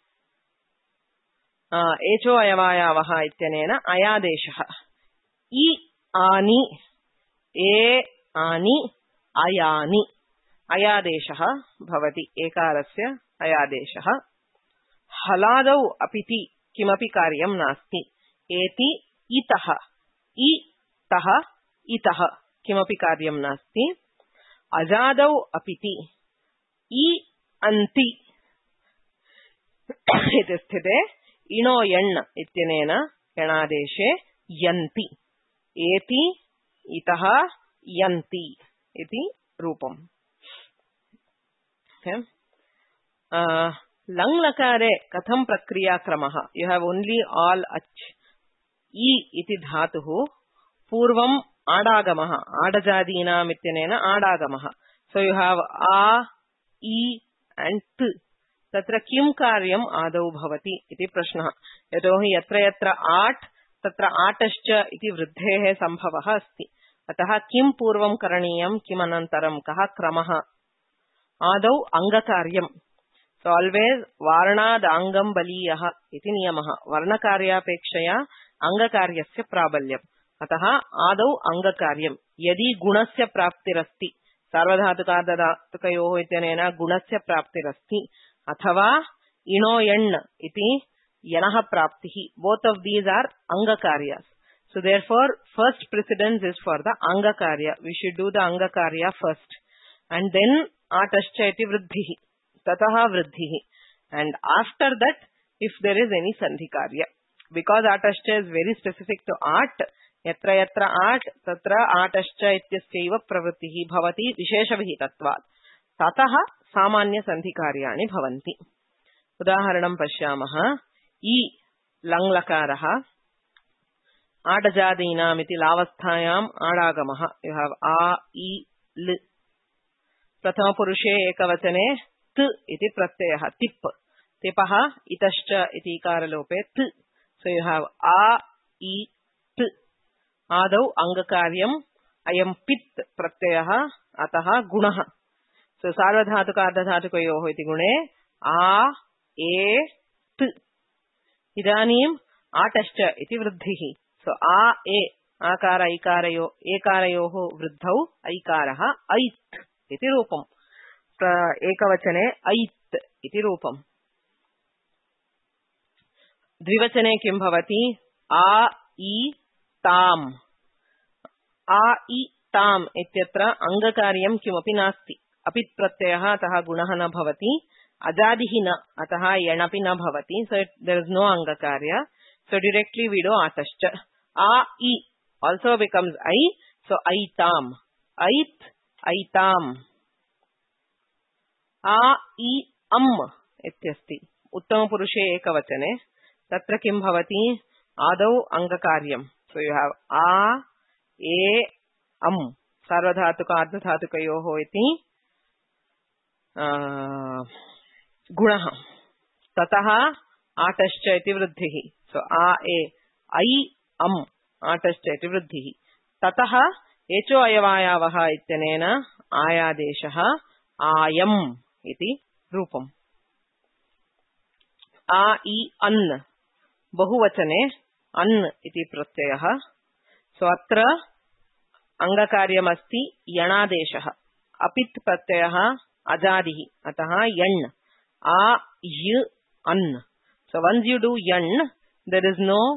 एचो अयवायावः इत्यनेन अयादेशः इ आनि ए आनि अयानि अयादेशः भवति एकारस्य अयादेशः हलादौ अपिति किमपि कार्यं नास्ति एति इतः इतः इतः किमपि कार्यं नास्ति अजादौ अपिति इ अन्ति इति स्थिते इणो यण् इत्यनेन यणादेशे यन्ति एति इतः यन्ति इति रूपम् Okay. Uh, लङ् लकारे कथं प्रक्रियाक्रमः यु हेव् ओन्ली आल् अच् इ इति धातुः पूर्वम् आडागमः आडजादीनाम् इत्यनेन आडागमः सो यु हेव् आ इ एण्ड् त् तत्र किं कार्यम् आदौ भवति इति प्रश्नः यतोहि यत्र यत्र आट् तत्र आटश्च इति वृद्धेः सम्भवः अस्ति अतः किं पूर्वं करणीयं किमनन्तरं कः क्रमः आदौ अंगकार्यम् सो ऑलवेज वारणाद् अंगं बलीयः इति नियमः वर्णकार्यापेक्षया अंगकार्यस्य प्राबल्यम् अतः आदौ अंगकार्यम् यदि गुणस्य प्राप्तिरस्ति सार्वधातुकार्धधातुकयोः इत्यनेन गुणस्य प्राप्तिरस्ति अथवा इणो यण् इति यणः प्राप्तिः बोथ ऑफ दीज आर अंगकार्यास् so therefore first precedence is for the अंगकार्य वी शुड डू द अंगकार्य फर्स्ट and then आटश्च इति वृद्धिः ततः वृद्धिः and after that if there is any sandhi karya because आटश्च is very specific to art यत्र यत्र आट तत्र आटश्च इत्यस्यैव प्रवृत्तिः भवति विशेषविहितत्वात् ततः सामान्य सन्धि कार्याणि भवन्ति उदाहरणं पश्यामः इ लङ् लकारः आडजादीनाम् इति लावस्थायाम् आडागमः यु हेव् आ इ ल प्रथम पुरुषे एकवचने त् इति प्रत्ययः तिप् तिपः इतश्च इति इकारलोपे त् सो यु हेव् आ इ त् आदौ अंगकार्यम् अयं पित् प्रत्ययः अतः गुणः सो सार्वधातुक अर्धधातुकयोः इति गुणे आ ए त् इदानीम् आटश्च इति वृद्धिः सो आ ए आकार इकारयो एकारयोः वृद्धौ ऐकारः ऐत् इति रूपम् एकवचने ऐत् इति रूपम् द्विवचने किं भवति आ इ ताम् आ इ ताम् इत्यत्र अंगकार्यं किमपि नास्ति अपित् प्रत्ययः अतः गुणः न भवति अजादिः न अतः यणपि न भवति सो देयर इज नो अंगकार्य सो डायरेक्टली वी डू आटश्च आ इ आल्सो बिकम्स ऐ सो ऐताम् ऐत् ऐताम् आ इ अम् इत्यस्ति उत्तमपुरुषे एकवचने तत्र किं भवति आदौ अंगकार्यम् सो यु हेव् आ ए अम् सार्वधातुक अर्धधातुकयोः इति गुणः ततः आटश्च इति वृद्धिः सो आ ए ऐ अम् आटश्च इति वृद्धिः ततः एचो अयवायावः इत्यनेन आयादेशः आयम् इति रूपम् आ इ अन् बहुवचने अन् इति प्रत्ययः सो अत्र अंगकार्यमस्ति यणादेशः अपित् प्रत्ययः अजादिः अतः यण् आ य अन् सो वन्स यू डू यण् there is no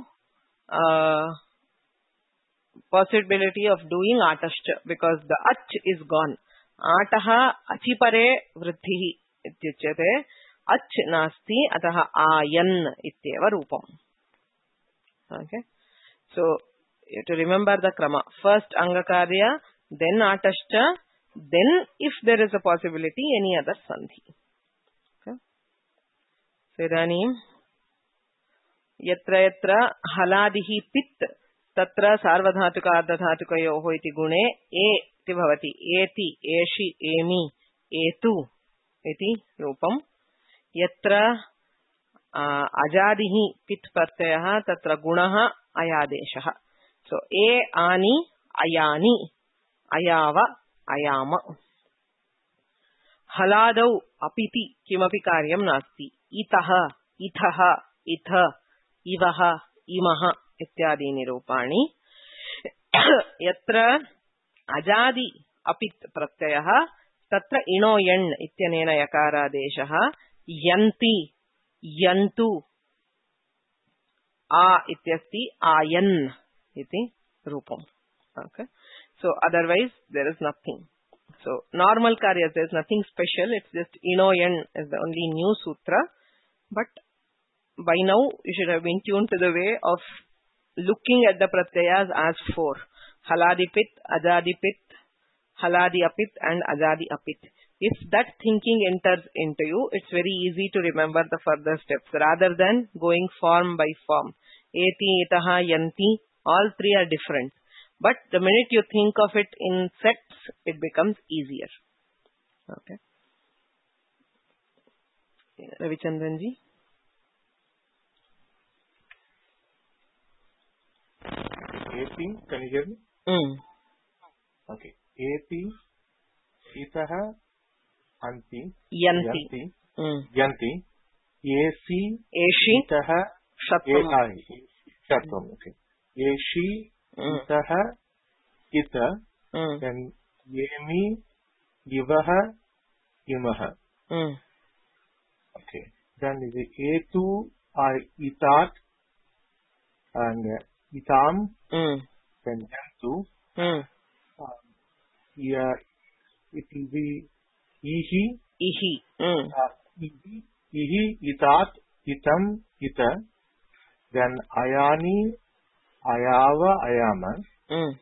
possibility of doing atashcha because the ach is gone. Ataha achipare vruddhihi इत्युच्यते अच् नास्ति अतः आयन् इत्येव रूपम्. Okay, so you have to remember the krama. First angakarya, then atashcha, then if there is a possibility any other sandhi. Okay, so idanim yatra yatra haladihi pit tatra sarvadhatuka ardhadhatukayoho iti gune e iti bhavati. Eti, eshi, emi, etu iti rupam. Yatra Uh, ajadihi pit pratyayah tatra gunaha ayadeshah. So e ani ayani ayava ayama. Haladau apiti kimapi karyam nasti. Itaha ithaha itha ivaha imaha ityadini rupani. Yatra ajadi apit pratyayah tatra ino yan ityanena yakaradeshah. Yanti yantu a ityasti ayan iti rupam. Okay, so otherwise there is nothing. So normal karyas there is nothing special, it's just ino yan is the only new sutra, but by now you should have been tuned to the way of looking at the pratyayas as four: haladipit, ajadipit, haladi apit and ajadi apit. If that thinking enters into you, it's very easy to remember the further steps rather than going form by form. Eti, itaha, yanti, all three are different. But the minute you think of it in sets, it becomes easier. Okay. Ravichandranji? Eti, can you hear me? Mm. Okay. Eti, itaha, anti, yanti, yanti, mm. yanti, esi, eshi, itaha, shatvam, shatvam, okay. Eshi, mm. itaha, ita, mm. then yemi, ivaha, imaha. Mm. Okay. Then is it etu, I, itat, and uh, itam, Mm. then yantu, Mm. um, yeah, it will be ihi, ihi, mm. uh, ihi, ihi, itat, itam, ita, then ayani, ayava, ayama. Mm.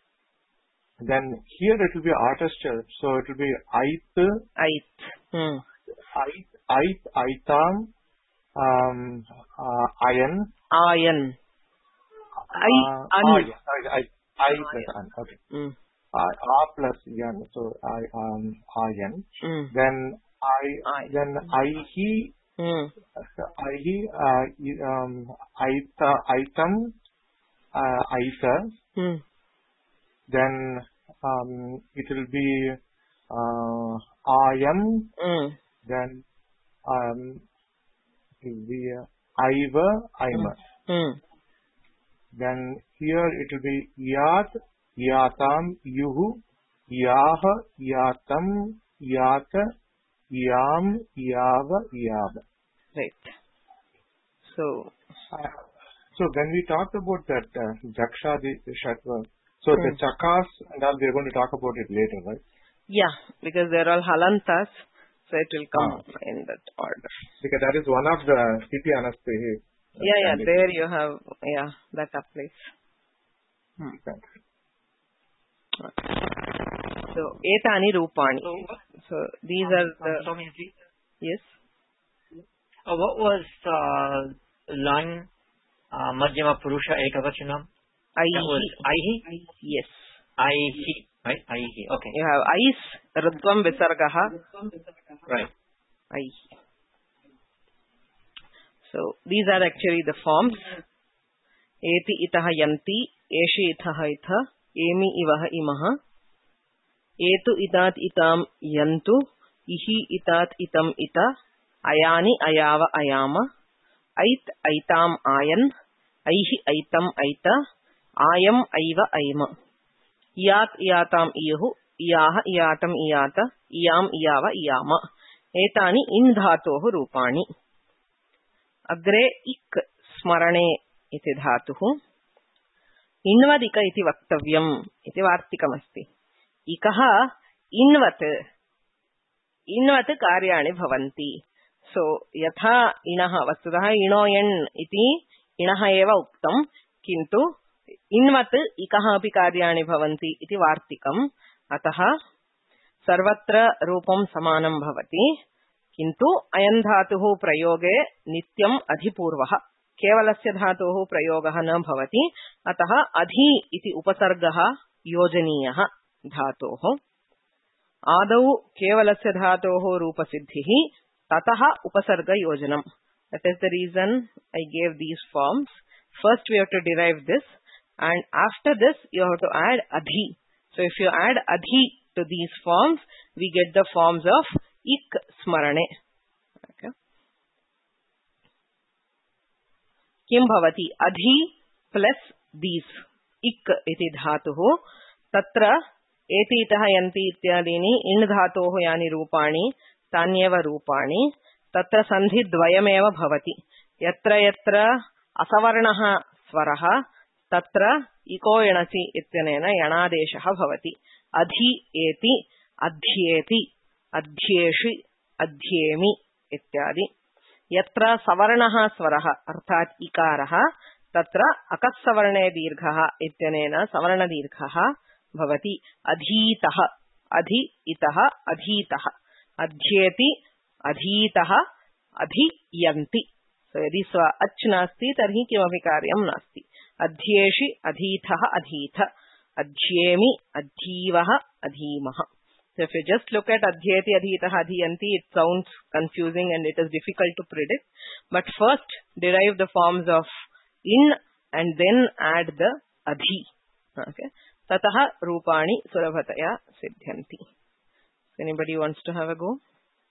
Then here it will be artistry, so it will be ait, ait, mm. ait, ait, aitam, um, uh, ayan, ayan, I, uh, an, ayan, I, I, I plus an, okay. mm. Uh, a plus yan, so I, um, ayan. Mm. Then I, I. then I, he, Mm. I, he, uh, i- um, aita, item, uh, aita. Mm. Then, um, it will be, uh, ayam. Mm. Then, um, it will be, uh, aiva, aima. Mm. Then here it will be yat, yatam, yuhu, yaha, yatam, yata, yam, yava, yava. Right. So, Uh, so when we talked about that uh, jaksha, the shatva, so mm. the chakas and all, we are going to talk about it later, right? yeah, because they're all halantas, so it will come Ah. in that order. Because that is one of the Sthiti Anastehi. Uh, Yeah, yeah, candidates. there you have, yeah, that applies. Hmm. Thanks. So, etani rupani. So, these are the, Swamiji, yes, uh, what was uh, Lang uh, Madhyama Purusha Ekavachanam? That was aihi, Aihi? yes. Aihi, right? Aihi, okay. You have ais, ritvam visargaha, Right. aihi. So, these are actually the forms. Eti itaha yanti, eshi itaha itha, emi ivaha imaha, etu itat itam yantu, ihi itat itam ita, ayani ayava ayama, ait aitam ayan, aihi aitam aita, ayam aiva aima, yat yatam iyahu, iyaha iyatam iyata, iyam iyava iyama. Etani in dhatohu rupani. Agre ik smarane iti dhatuhu. Invadika iti vaktavyam iti vartikamasti. Ikaha invat इन्वत् कार्याणि भवन्ति. सो यथा इणः वस्तुतः इणो एण् इति इणः एव उक्तम्, किन्तु इन्वत् इकः अपि कार्याणि भवन्ति इति वार्तिकम्. अतः सर्वत्र रूपं समानं भवति, किन्तु अयं धातुः प्रयोगे नित्यम् अधिपूर्वः, केवलस्य धातोः प्रयोगः न भवति. अतः अधि इति उपसर्गः योजनीयः धातोः. आदौ केवलस्य धातोः रूपसिद्धिः, ततः उपसर्गयोजनम्. That is the reason I gave these forms. First we have to derive this, and after this you have to add adhi. So if you add adhi to these forms, we get the forms of ik smarane. Okay. Kim bhavati adhi plus these ik iti dhatuhu tatra eti itah yanti ityadini in dhatoh yani rupani tanyeva rupani tatra sandhi dvayameva bhavati. Yatra yatra asavarnaha swaraha tatra iko yanasi ityanena yanadeshah bhavati. Adhi eti adhyeti अध्येषि अध्येमि इत्यादि. यत्र सवर्णः स्वरः अर्थात् इकारः तत्र अकस्सवर्णे दीर्घः इत्यनेन सवर्णदीर्घः भवति. अधीतः अधि इतः अधीतः अध्येति अधीतः अधीयन्ति. so यदि स्व अच् नास्ति तर्हि किमपि कार्यं नास्ति. अध्येषि अधीतः अधीथ अध्येमि अधीवः अधीमः. So if you just look at adhyeti, adhitah, adhiyanti, it sounds confusing and it is difficult to predict. But first derive the forms of in and then add the adhi. Okay. Tataha rupani surabhataya siddhyanti. So anybody wants to have a go?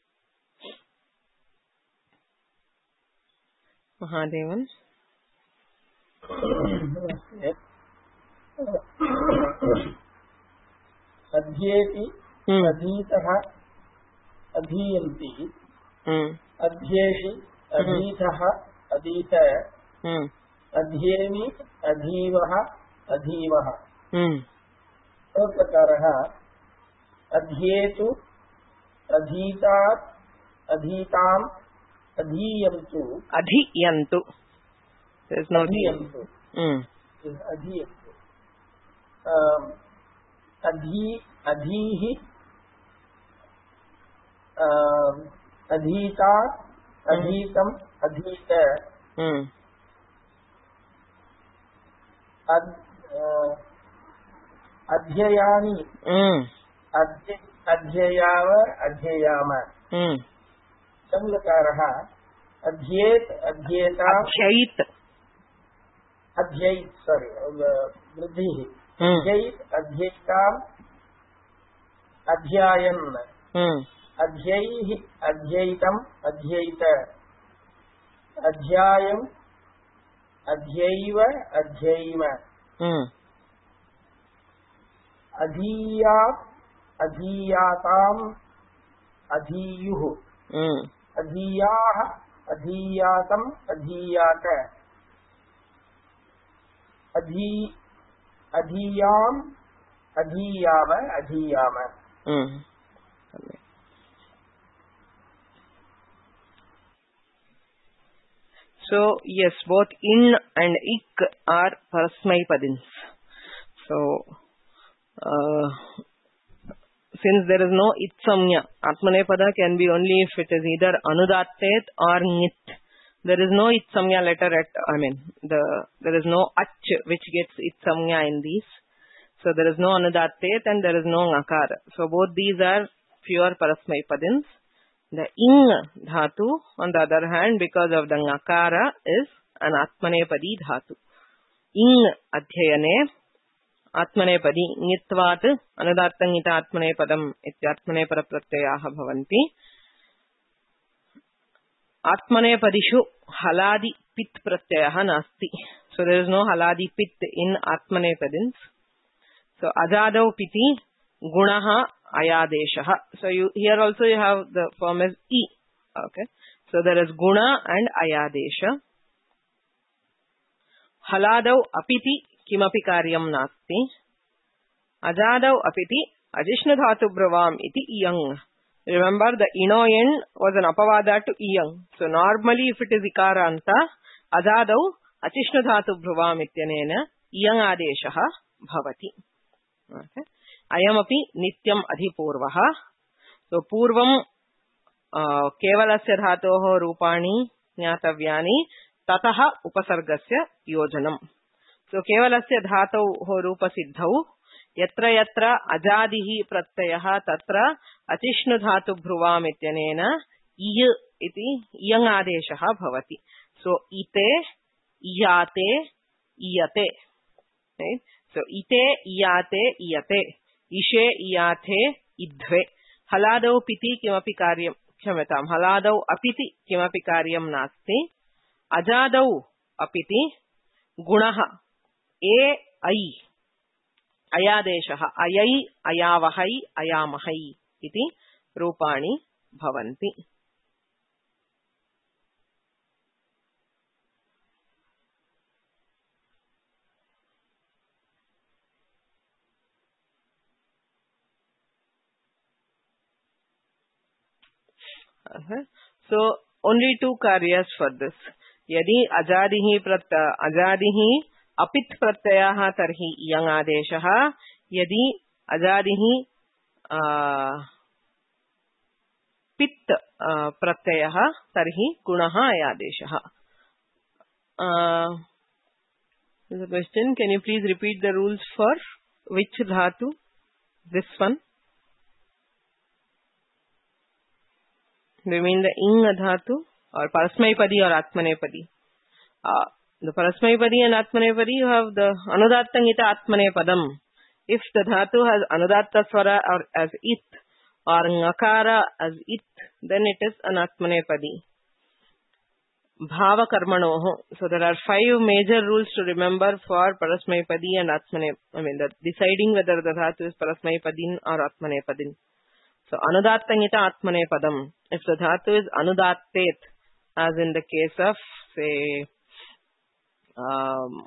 Mahadevan. Adhyeti अधीतः अधीयन्ति अध्येषि अधीतः अधीत अध्येमि अधीवः अधीवः. प्रकारः अध्येतु अधीतात् अधीताम् अधीयन्तु अधीयन्तु अधीयन्तु अधीयन्तु अधी अधीः अधीता अधीतम् अधीत अध्ययानि अध्ययाव अध्ययाम. संलकारः अध्येत अध्येता अध्ययित अध्ययित sorry वृद्धिः अध्ययित अध्येताम् अध्यायन् अध्ययैः अध्ययितम् अध्ययित अध्यायम् अध्यैव अध्यैम. अधीयात् अधीयाताम् अधीयुः अधीयाः अधीयातम् अधीयात अधी अधीयाम् अधीयाव अधीयाम. Mm. So yes, both in and ik are parasmaipadins. So uh, since there is no itsamya, atmanepada can be only if it is either anudattet or nit. There is no itsamya letter at, I mean, the there is no ach which gets itsamya in these. So there is no anudattet and there is no ngakara. So both these are pure parasmaipadins. The ing dhatu, on the other hand, because of the ngakara, is an atmanepadi dhatu. Ing adhyayane atmanepadi ngitvat anudattang ita atmanepadam ityatmanepada pratyayaha bhavanti. Atmanepadishu haladi pit pratyayaha nasti. So there is no haladi pit in atmanepadins. So ajadav piti gunaha ayadeshaha. So you here also you have the form as e. Okay. So there is guna and ayadesha. Haladav apiti kimapi karyam nasti. Ajadav apiti ajishna dhatu bravam iti yang. Remember, the ino end was an apavada to iyang. So normally if it is ikaranta, ajadau achishnu dhatu bhruvam ityanena iyang adeshaha bhavati. Okay. Ayamapi nityam adhipurvaha. So purvam uh, kevalasya dhatoho rupani jnatavyani tataha upasargasya yojanam. So kevalasya dhatoho rupa siddhau yatra yatra ajadihi pratyayah tatra achishnu dhatu bhruvam ityanena iy iti iyang adeshaha bhavati. So ite, iyate, iyate. Right? So ite, iyate, iyate. Ishe, iyate, idve. Haladau piti kimapi karyam. Kshamatam. Haladau apiti kimapi karyam nasti. Ajadau apiti gunaha. E, ai. Ayadeshaha. Ayai, ayavahai, ayamahai. Iti rupani bhavanti. Uh-huh. So only two karyas for this. Yadi ajadihi pratta ajadihi apit pratyayah tarhi iyang adeshaha. Yadi ajadihi uh, pit uh, pratyayah tarhi gunaha ayadeshaha. Uh, there's a question. Can you please repeat the rules for which dhatu? This one. Do you mean the ing dhatu or parasmaipadi or atmanepadi? Uh, the parasmaipadi and atmanepadi, you have the anudattangita atmanepadam. If the dhatu has anudatta swara or as it or ngakara as it, then it is an atmanepadi. Bhava karmanoho. So there are five major rules to remember for parasmaipadi and atmanepadi. I mean, the deciding whether the dhatu is parasmaipadin or atmanepadin. So, anudattangita atmanepadam. If the dhatu is anudattet, as in the case of, say, um,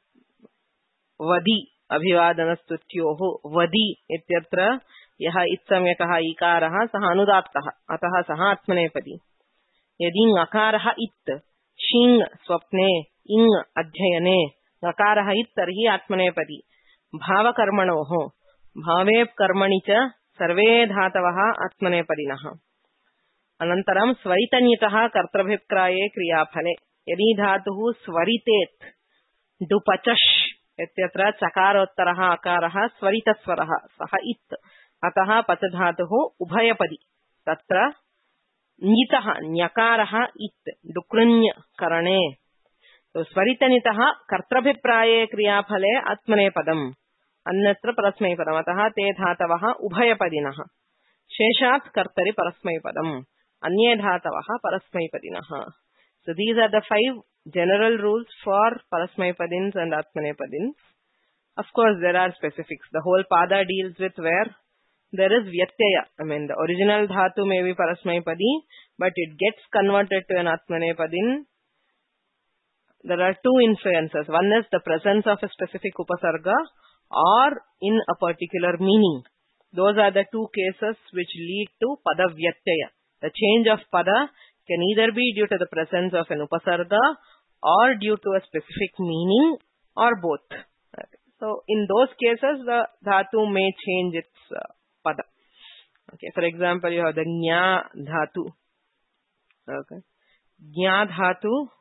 vadi, abhivadanastuttyoho, vadi, ityatra, yaha itsamyakaha ikaraha, saha anudattaha, ataha saha atmanepadi. Yadi ngakaraha it, shing swapne, ing adhyayane, ngakaraha it tarhi atmanepadi. Bhava karmanoho, bhave karmanicha, सर्वे धातवः आत्मनेपदिनः. अनन्तरं स्वरितन्यतः कर्तृभिप्राये क्रियाफले. यदि धातुः स्वरितेत् डुपचश् इत्यत्र चकारोत्तरः अकारः स्वरितस्वरः सः इत्. अतः पच धातुः उभयपदी. तत्र ञितः ञकारः इत् डुकृञ् करणे. तो स्वरितनितः कर्तृभिप्राये क्रियाफले आत्मनेपदम्. अन्यत्र परस्मैपदम्. अतः ते धातवः उभयपदिनः. शेषात् कर्तरि परस्मैपदम्. अन्ये धातवः परस्मैपदिनः. So these are the five general rules for parasmaipadins and atmanepadins. Of course, there are specifics. The whole pada deals with where there is vyatyaya. I mean, the original dhatu may be parasmaipadi, but it gets converted to an atmanepadin. There are two influences. One is the presence of a specific upasarga or in a particular meaning. Those are the two cases which lead to pada vyatyaya. The change of pada can either be due to the presence of an upasarga or due to a specific meaning or both. So in those cases, the dhatu may change its uh, pada. Okay, for example, you have the nya dhatu. Okay, nya dhatu.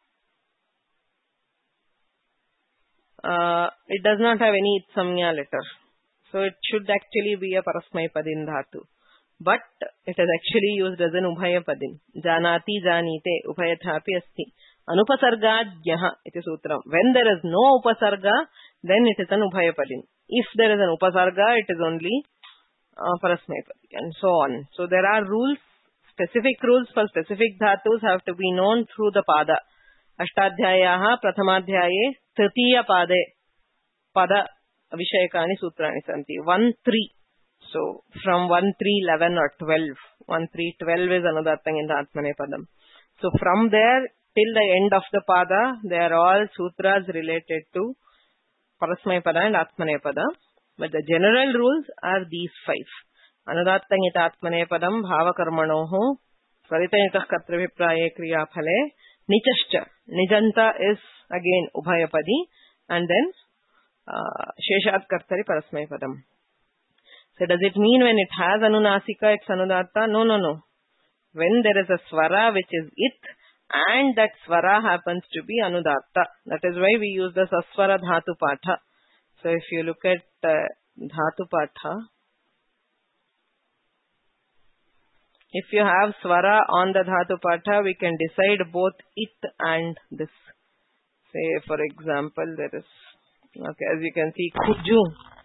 Uh, it does not have any samnya letter. So it should actually be a parasmaipadin dhatu. But it is actually used as an ubhayapadin. Janati, janite, ubhayathapi asti. Anupasarga jnaha iti sutram. When there is no upasarga, then it is an ubhayapadin. If there is an upasarga, it is only uh, parasmaipadin, and so on. So there are rules, specific rules for specific dhatus have to be known through the pada. Ashtadhyayaha prathamadhyaye tritiya pade pada vishayakani sutrani santi. one three. So from one three eleven or twelve. one three twelve is anudattang in the atmanepadam. So from there till the end of the pada, they are all sutras related to parasmaipada and atmanepada. But the general rules are these five. Anudattang ita atmanepadam bhavakarmanoh Svaritanitah Kartravippraye Kriyaphale Nichascha. Nijanta is again Ubhayapadi and then uh, Sheshat Kartari Parasmaipadam. So does it mean when it has Anunasika it's Anudatta? No, no, no. When there is a Swara which is it and that Swara happens to be Anudatta. That is why we use the Saswara Dhatu Patha. So if you look at uh, Dhatu Patha, if you have Swara on the Dhatu Patha, we can decide both it and this. Say, for example, there is, okay, as you can see, Kuju.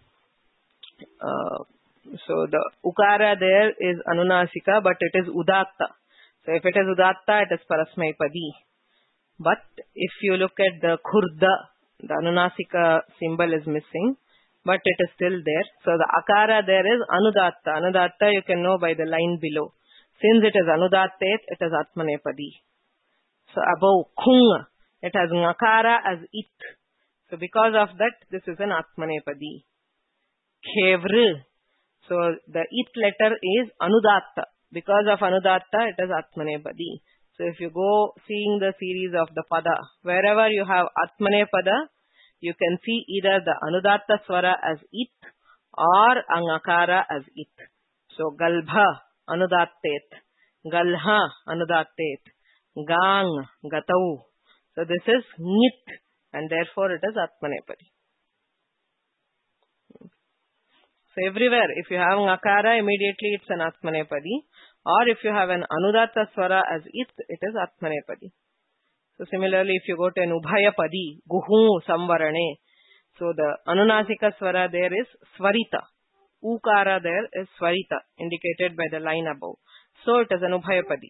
Uh, so the Ukara there is Anunasika, but it is Udatta. So if it is Udatta, it is Parasmaipadi. But if you look at the Khurda, the Anunasika symbol is missing, but it is still there. So the Akara there is Anudatta. Anudatta you can know by the line below. Since it is Anudattet, it is Atmanepadi. So above Khung, it has Ngakara as it. So because of that, this is an Atmanepadi. Khevr. So the it letter is Anudatta. Because of Anudatta, it is Atmanepadi. So if you go seeing the series of the Pada, wherever you have Atmanepada, you can see either the Anudatta Swara as it or Angakara as it. So Galbha. Anudattet, Galha, Anudattet, Gang, Gatau. So this is Nit and therefore it is Atmanepadi. So everywhere, if you have Ngakara, immediately it's an Atmanepadi. Or if you have an Anudatta Swara as it, it is Atmanepadi. So similarly, if you go to an Ubhayapadi, Guhu, Samvarane. So the Anunasika Swara there is Swarita. Ukara there is Swarita, indicated by the line above. So it is an Ubhayapadi.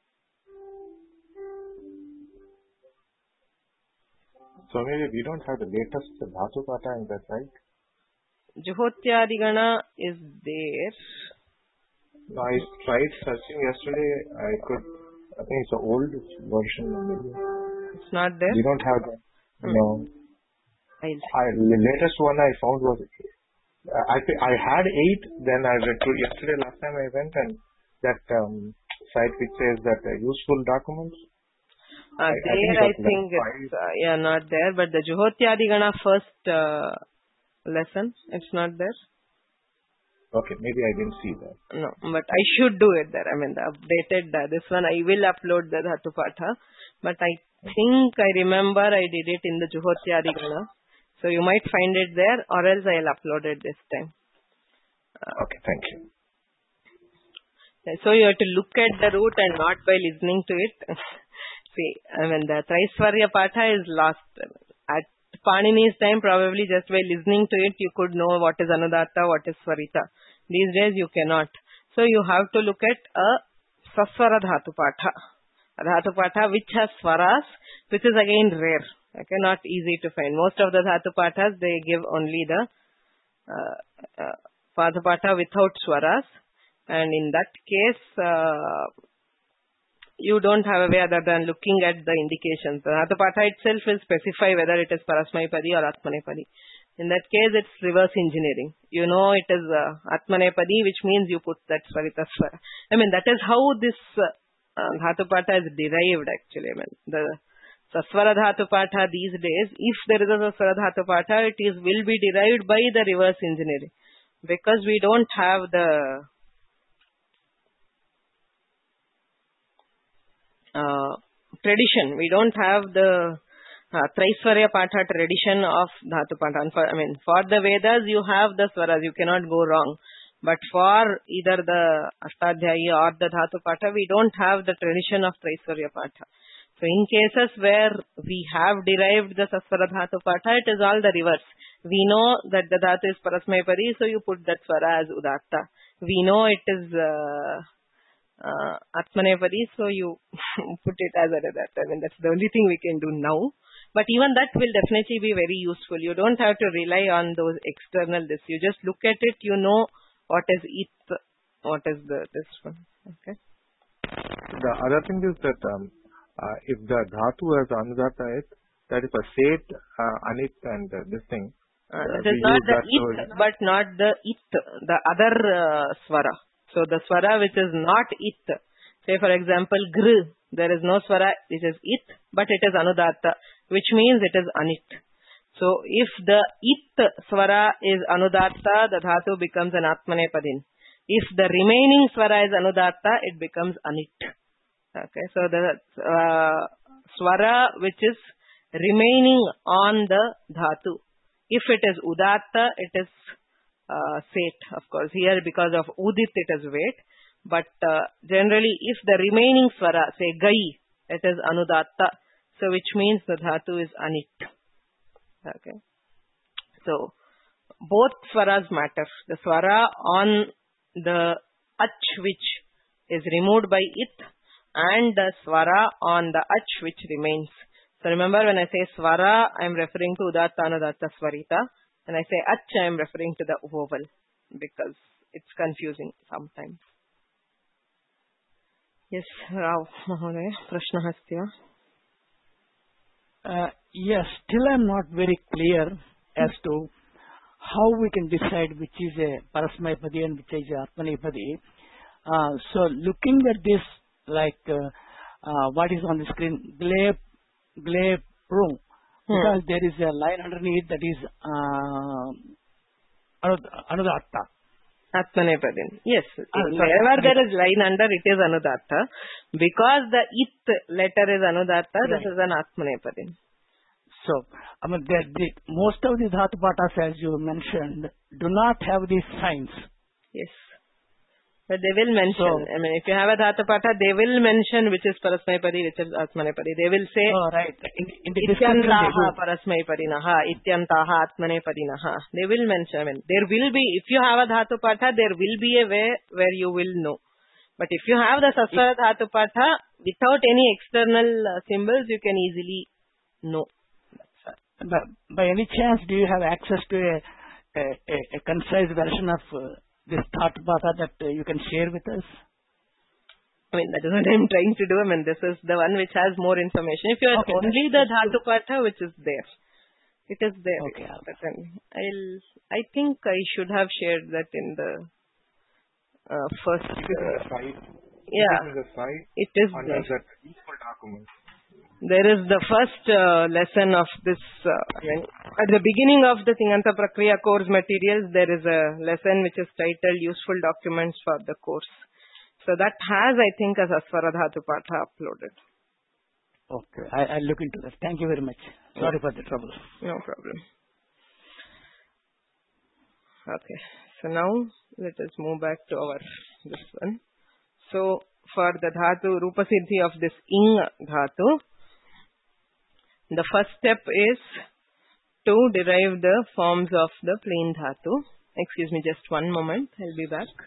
So maybe we don't have the latest Dhatu Patha in that, right? Juhotyadigana is there. No, I tried searching yesterday. I could, I think it's an old version. Maybe. It's not there? We don't have that. Hmm. No. I, the latest one I found was I I had eight, then I read through yesterday, last time I went, and that um, site which says that uh, useful documents. Uh, I, there I I think, I think it's, uh, yeah, not there, but the Juhotyadigana first uh, lesson, it's not there. Okay, maybe I didn't see that. No, but I should do it there. I mean, the updated, uh, this one I will upload the Dhatu Patha, but I think I remember I did it in the Juhotyadigana. So you might find it there, or else I'll upload it this time. Uh, okay, thank you. So you have to look at the root and not by listening to it. See, I mean the Traisvarya Patha is lost. At Panini's time, probably just by listening to it, you could know what is Anudatta, what is Swarita. These days you cannot. So you have to look at a Saswara Dhatu Patha. A Dhatu Patha which has Swaras, which is again rare. Okay, not easy to find. Most of the Dhatu Pathas, they give only the uh, uh, Dhatu Patha without Swaras. And in that case, uh, you don't have a way other than looking at the indications. The Dhatu Patha itself will specify whether it is Parasmaipadi or Atmanepadi. In that case, it's reverse engineering. You know it is uh, Atmanepadi, which means you put that Swarita Swara. I mean, that is how this uh, Dhatu Patha is derived actually. I mean, the Saswara Dhatu Patha these days, if there is a Saswara Dhatu Patha, it is will be derived by the reverse engineering. Because we don't have the uh, tradition, we don't have the uh, Traisvarya Patha tradition of Dhatu Patha. For, I mean, for the Vedas, you have the Swaras, you cannot go wrong. But for either the Ashtadhyayi or the Dhatu Patha, we don't have the tradition of Traisvarya Patha. So in cases where we have derived the Saswara Dhatu Patha, it is all the reverse. We know that the Dhatu is Parasmaipadi, so you put that Swara as Udatta. We know it is uh, uh, Atmanepadi, so you put it as Udatta. I mean, that's the only thing we can do now. But even that will definitely be very useful. You don't have to rely on those external this. You just look at it, you know what is it, what is the this one. Okay. The other thing is that um, Uh, if the dhatu has anudatta it, that is a set, uh, anit and uh, this thing. Uh, it is not the it, but not the it, the other uh, swara. So the swara which is not it, say for example gr, there is no swara, it is it, but it is anudatta, which means it is anit. So if the it swara is anudatta, the dhatu becomes an atmanepadin. If the remaining swara is anudatta, it becomes anit. Okay, so the uh, swara which is remaining on the dhatu, if it is udatta, it is uh, set. Of course, here because of udit it is wait. But uh, generally, if the remaining swara, say gai, it is anudatta, so which means the dhatu is anit. Okay. So both swaras matter. The swara on the ach which is removed by it, and the swara on the ach which remains. So remember, when I say swara, I am referring to udatta anudatta swarita. When I say ach, I am referring to the vowel, because it's confusing sometimes. Yes, Rao Mahoday, prashna asti va? Uh, yes, still I'm not very clear as to how we can decide which is a Parasmaipadi and which is a Atmanepadi. Uh, so looking at this, like uh, uh, what is on the screen, Gle, Gle Pro, hmm. because there is a line underneath that is uh, Anudatta. Atmanepadin. Yes. Wherever there is line under, it is Anudatta. Because the it letter is Anudatta, right. This is an Atmanepadin. So, I mean, the, the, most of the Dhatu Patas, as you mentioned, do not have these signs. Yes. But they will mention. So, I mean, if you have a Dhatu Pata, they will mention which is Parasmaipadi, which is Atmanepadi. They will say, oh, right. In, in the description, Ityantaha Parasmaipadinaha, Ityantaha Atmanepadinaha. They will mention. I mean, there will be, if you have a Dhatu Pata, there will be a way where you will know. But if you have the Saswara Dhatu Pata, without any external uh, symbols, you can easily know. But by any chance, do you have access to a, a, a, a concise version of uh, this Dhatu Pata that uh, you can share with us? I mean, that is what I'm trying to do. I mean, this is the one which has more information. If you have okay, only the Dhatu Pata, which is there. It is there. Okay. But I'll, I think I should have shared that in the uh, first. Uh, yeah. It is the site. It is under there. That useful document. There is the first uh, lesson of this, uh, I mean, at the beginning of the Tinganta Prakriya course materials, there is a lesson which is titled Useful Documents for the Course. So that has, I think, a Saswara Dhatu Patha uploaded. Okay, I, I'll look into that. Thank you very much. Sorry for the trouble. No problem. Okay, so now let us move back to our, this one. So for the Dhatu, Rupa Siddhi of this ing Dhatu, the first step is to derive the forms of the plain dhatu. Excuse me, just one moment. I'll be back.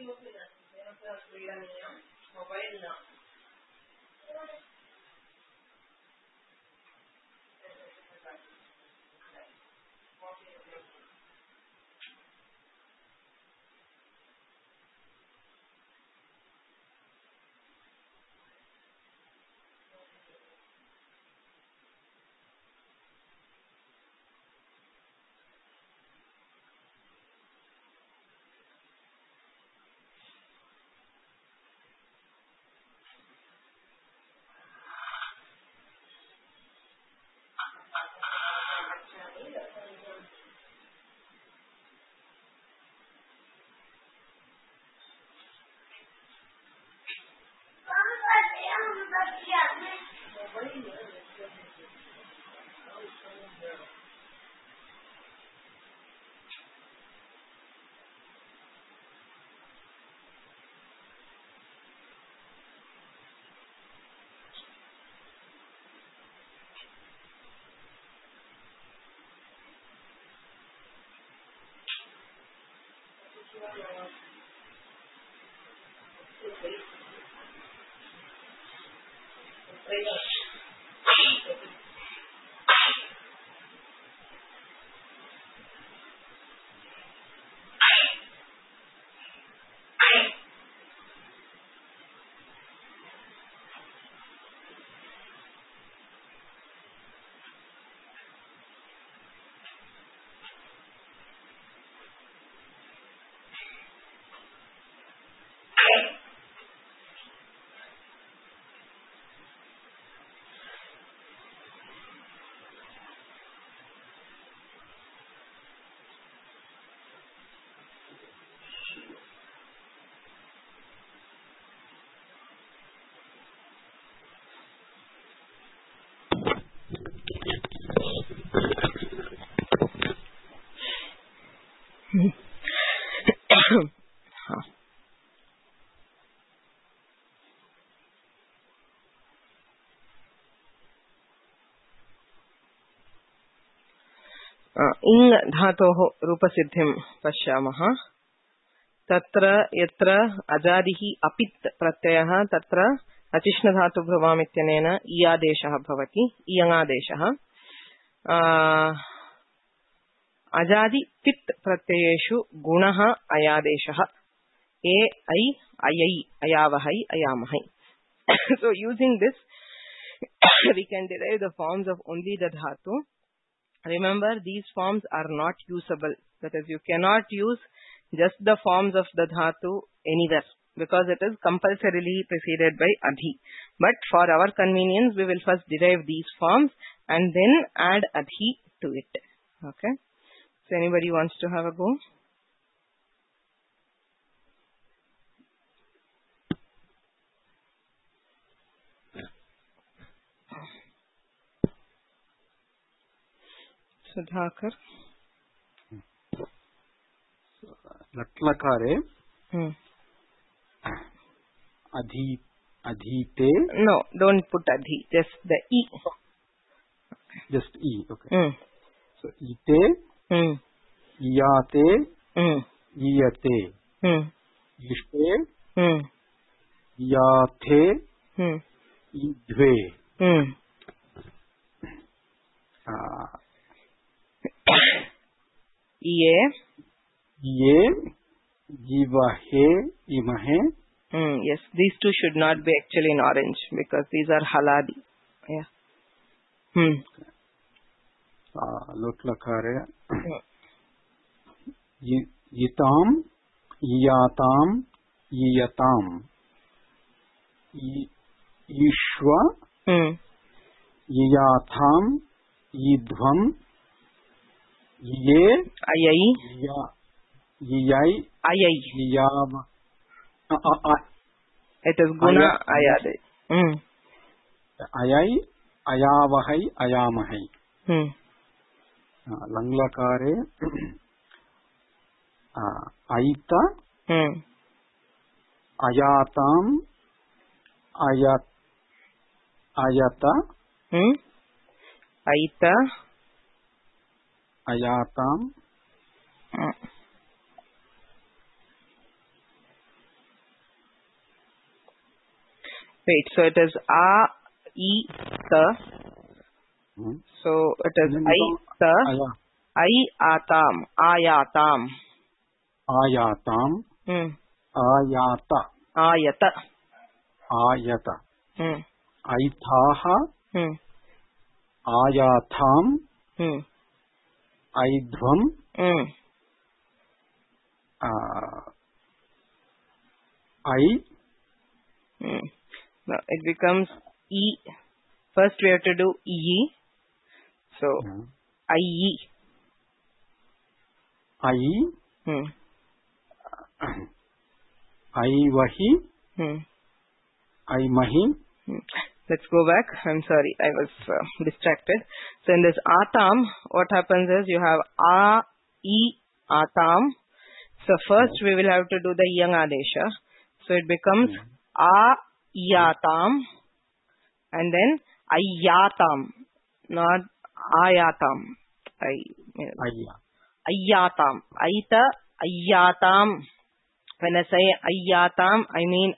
इङ् धातोः रूपसिद्धिं पश्यामः। तत्र यत्र अजादिः अपित् प्रत्ययः तत्र अचिष्णधातुभ्रुवाम् इत्यनेन इयादेशः भवति, इयङादेशः। अजादि तित् प्रत्ययेषु गुणः अयादेशः, ए ऐ अयै अयावहै अयामहै। So using this we can derive the forms of only the dhatu. Remember, these forms are not usable. That is, you cannot use just the forms of the dhatu anywhere because it is compulsorily preceded by adhi. But for our convenience, we will first derive these forms and then add adhi to it. Okay. So anybody wants to have a go? Sudhakar. Latlakare. Hmm. Adhi, adhite. No, don't put adhi. Just the e. Okay. Just e. Okay. Hmm. So ite, hmm. iyate, hmm. iyate, hmm. ishte, hmm. iyathe, hmm. idve. Hmm. Uh, Ye, ye, jivahe, imahe. Mm, yes, these two should not be actually in orange because these are haladi. Yeah. Hmm. Uh, Lotlakare. Yitam, yatam, yatam. Ishva, hmm. yatham, yidvam. Ye ayai ya yai ayai yam a a it is guna ayade hmm ayai ayavahai ayamahai hmm langlakare aita hmm ayatam ayat ayata hmm aita ayatam Wait, so it is a, I, ta. Hmm? So it is I, ta, I, atam, ayatam. Ayatam. Hmm. Ayata. Ayata. Ayata. Hmm. Aithaha. Hmm. Ayatham. Hmm. Aidhvam. Hmm. Uh, I. Hmm. Now it becomes E. First we have to do E. So, Hmm. I. I. Hmm. Aivahi. Hmm. Aimahi. Hmm. Let's go back. I'm sorry, I was uh, distracted. So in this atam, what happens is you have a, I, atam. So first we will have to do the yang adesha. So it becomes a, yatam, and then ayatam, not ayatam. I, ayatam. Aita, ayatam. When I say ayatam, I mean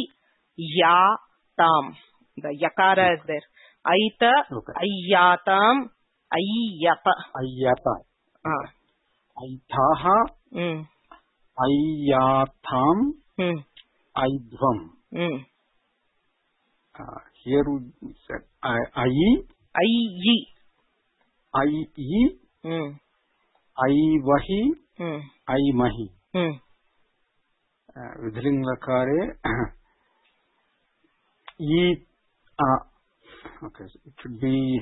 ayatam. The yakara is there. Aita, okay. ayatam, ayata. Ayata. Ah. Aithaha. Mm. Ayatham. Mm. Aidhvam. Mm. Uh, here we said I. I. Ayi. I. Mm. Aivahi. Mm. Aimahi. Mm. Uh, Vidhalingakare. E. Uh, okay, so it should be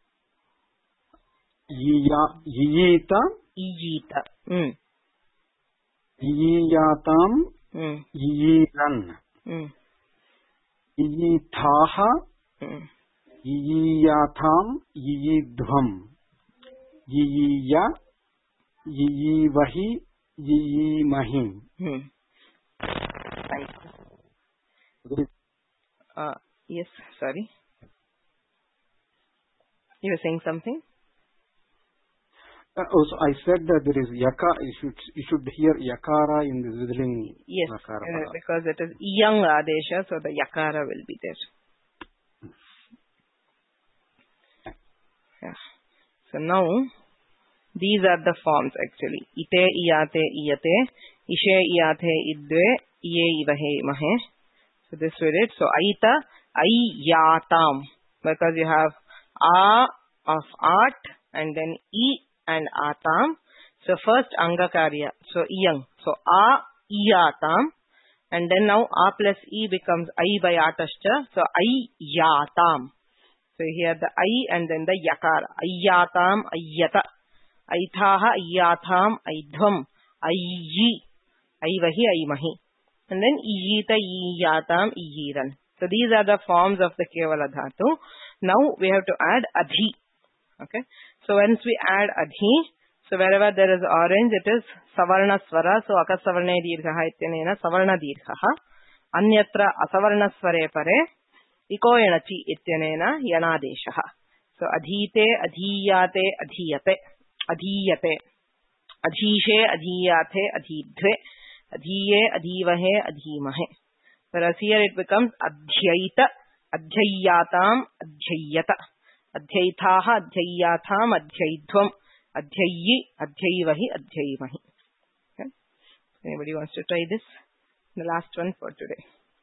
Yiya, Yiyita. Yiyita. Mm. Yiyatam. Mm. Yiyiran. Mm. Yiyithaha. Mm. Yiyatham. Yiyidhvam. Yiya. Yiyivahi. Yiyimahi. Mm. Thank you. Uh, yes, sorry. You were saying something? Uh, also, I said that there is yaka. You should you should hear yakara in the Vidhaling. Yes, yakara uh, because it is yang adesha, so the yakara will be there. Yeah. So now, these are the forms actually. Ite, iyate, iyate, ishe, iyate, idve, iye, ivahe, imahe. So this with it. So aita, ayatam, because you have a of art and then I and atam. So first angakarya. So iyang. So a, iyatam. And then now a plus I becomes I by atashcha. So ayatam. So here the I and then the yakara. Ayatam, ayata. Aithaha, ayatham, aidhvam, ayyi, aivahi, aimahi. And then iyita, iyatam, iyiran. So these are the forms of the kevala dhatu. Now we have to add adhi. Okay. So once we add adhi, so wherever there is orange, it is savarna swara. So akasavarne dirghaha ityanena savarna dirghaha. Anyatra asavarna sware pare iko yanachi ityanena yanadeshaha. So adhite, adhiyate, adhiyate, adhiyate, adhishe, adhiyate, adhidhve, adhiye, adhivahe, adhimahe. Whereas here it becomes adhyaita, adhyayatam, adhyayata, adhyaithaha, adhyayatham, adhyaidhvam, adhyayyi, adhyayvahi, adhyaymahi. Okay. Anybody wants to try this? The last one for today.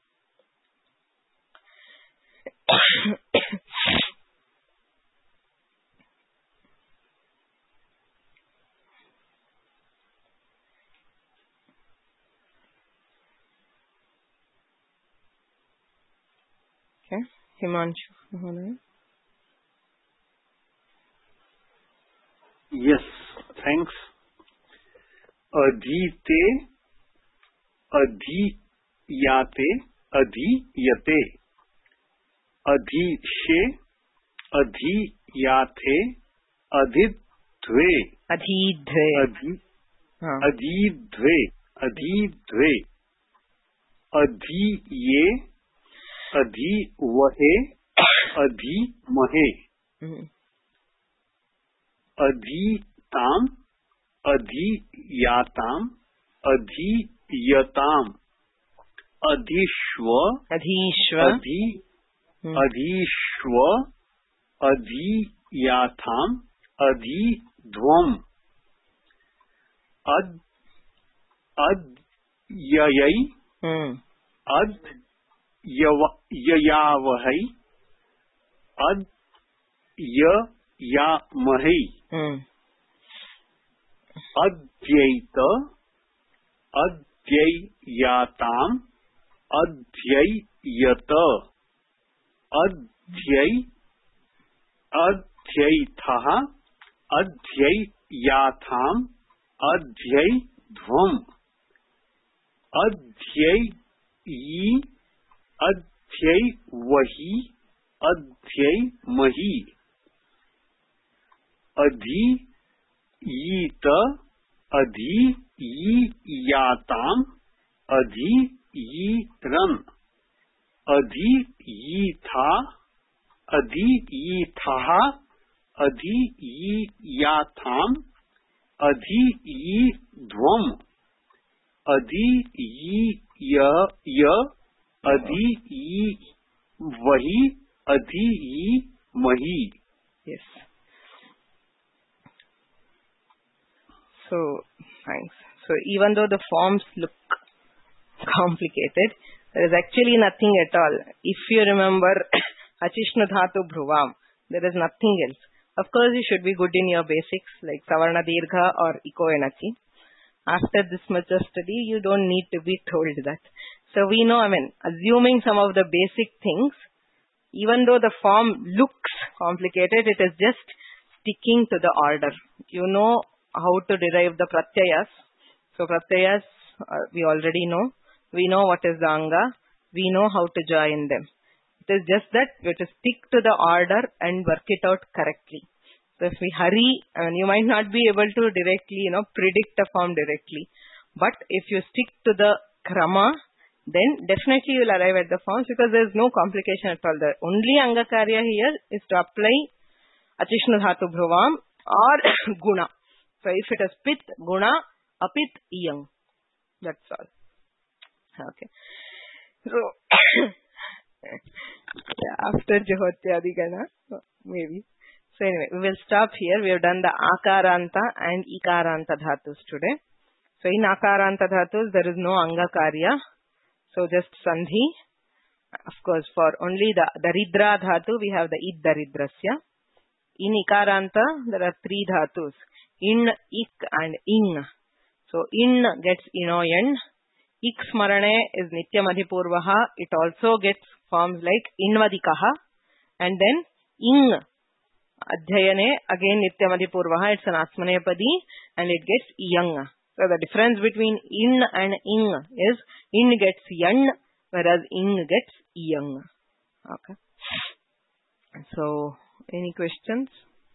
Okay, Himanshu. Yes, thanks. Adhite, adhiyate, adhiyate, adhishe, adhiyate, adhidhve, Adhidhve, adhi, adhidhve, adhidhve, adhiye, adhivahe, adhimahe, mm-hmm. adhitam, adhiyatam, adhiyatam, Adhishva. Adhishva. Adhi. Hmm. Adhishva. Adhiyatham. Adhidhvam. Ad. Adyayai. Hmm. Ad. Yayavahai. Ad. Yayamahai. Hmm. Adyaita. Adyayatam. Adhyayata. Adhyay. Adhyaythaha. Adhyayatham. Adhyayadhvam. Adhyayi. Adhyayvahi. Adhyaymahi. Adhiyita. Adhiyiyatam. Adhiyiran. Adhiyitha. Adhiyithaha. Adhiyiyatham. Adhiyidhvam. Adhiyaya. Adhiyivahi. Adhiyimahi. Yes. So, thanks. So, even though the forms look complicated, there is actually nothing at all. If you remember Achishnu Dhatu Bhruvam, there is nothing else. Of course, you should be good in your basics like Savarna Dirgha or Iko Enachi. After this much of study, you don't need to be told that. So, we know, I mean, assuming some of the basic things, even though the form looks complicated, it is just sticking to the order. You know how to derive the pratyayas. So pratyayas, uh, we already know. We know what is the anga. We know how to join them. It is just that we have to stick to the order and work it out correctly. So if we hurry, I mean, you might not be able to directly, you know, predict a form directly. But if you stick to the krama, then definitely you will arrive at the forms because there is no complication at all. The only anga karya here is to apply Achishnu Dhatu Bhruvam or guna. So if it is pit, guna, apit, iyang. That's all. Okay. So after Jahotyadi Gana, maybe. So anyway, we will stop here. We have done the Akaranta and Ikaranta Dhatus today. So in Akaranta Dhatus, there is no Anga Karya. So just Sandhi. Of course, for only the Daridra Dhatu, we have the Id Daridrasya. In Ikaranta, there are three Dhatus. In, ik and ing. So in gets inoyan. Ik smarane is nityamadhipurvaha. It also gets forms like invadikaha. And then ing adhyayane again nityamadhipurvaha. It's an asmanepadi and it gets yang. So the difference between in and ing is in gets yan whereas ing gets yang. Okay. So any questions?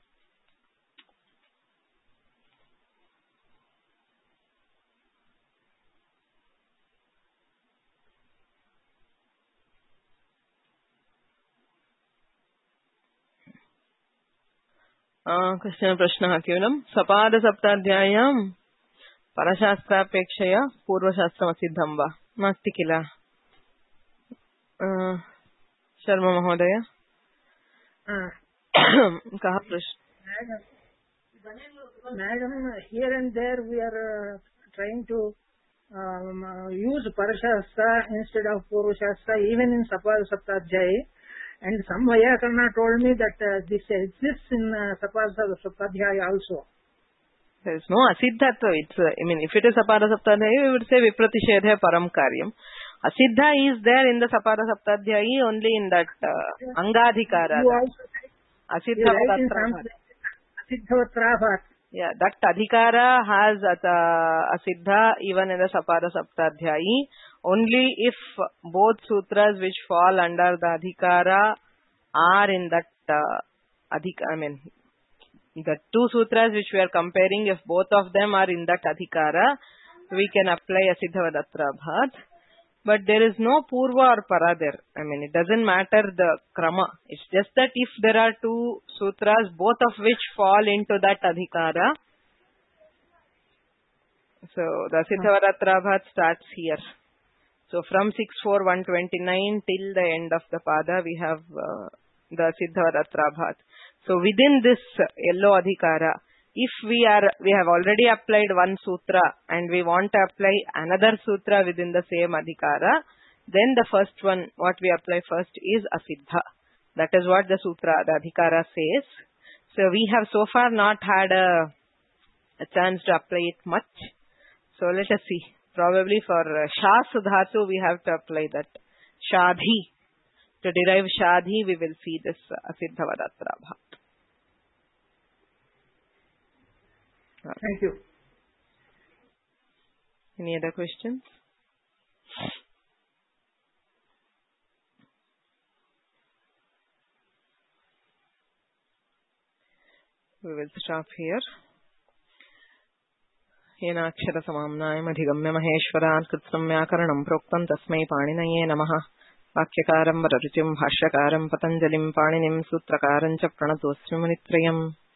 कश्चन प्रश्नः केवलं सपादसप्ताध्याय्यां परशास्त्रापेक्षया पूर्वशास्त्रमसिद्धं वा नास्ति किल शर्मा महोदय कः प्रश्नः Madam, here and there we are uh, trying to um, uh, use Parashastra instead of Purvashastra even in Sapada Saptadhyaya. And some Vyakarna told me that uh, this exists in uh, Sapada Saptadhyaya also. There is no Asiddhatva. It's, uh, I mean, if it is Sapada Saptadhyaya, we would say Vipratishedha Param Karyam. Asiddha is there in the Sapada Saptadhyaya only in that uh, Angadhikara. You also say, Asiddhavatrabhat. Yeah, that Adhikara has uh, Asiddha even in the Sapada Saptadhyayi. Only if both sutras which fall under the Adhikara are in that uh, Adhikara, I mean, the two sutras which we are comparing, if both of them are in that Adhikara, we can apply Asiddhavatrabhat. But there is no Purva or Para there. I mean, it doesn't matter the Krama. It's just that if there are two sutras, both of which fall into that Adhikara, so the Asiddhavatrabhat starts here. So from six four one twenty-nine till the end of the pada, we have uh, the Siddhavadatprabhat. So within this yellow adhikara, if we are we have already applied one sutra and we want to apply another sutra within the same adhikara, then the first one, what we apply first is asiddha. That is what the sutra, the adhikara says. So we have so far not had a, a chance to apply it much. So let us see. Probably for uh, shas dhatu, we have to apply that shadhi. To derive shadhi, we will see this uh, Siddhavadatprabhat. Thank you. Any other questions? We will stop here. येनाक्षर समाम्नायम् अधिगम्य महेश्वरात् कृत्स्नं व्याकरणं प्रोक्तं तस्मै पाणिनये नमः. वाक्यकारं वररुचिं भाष्यकारं पतञ्जलिं पाणिनिं सूत्रकारं च प्रणतोऽस्मि मुनित्रयम्.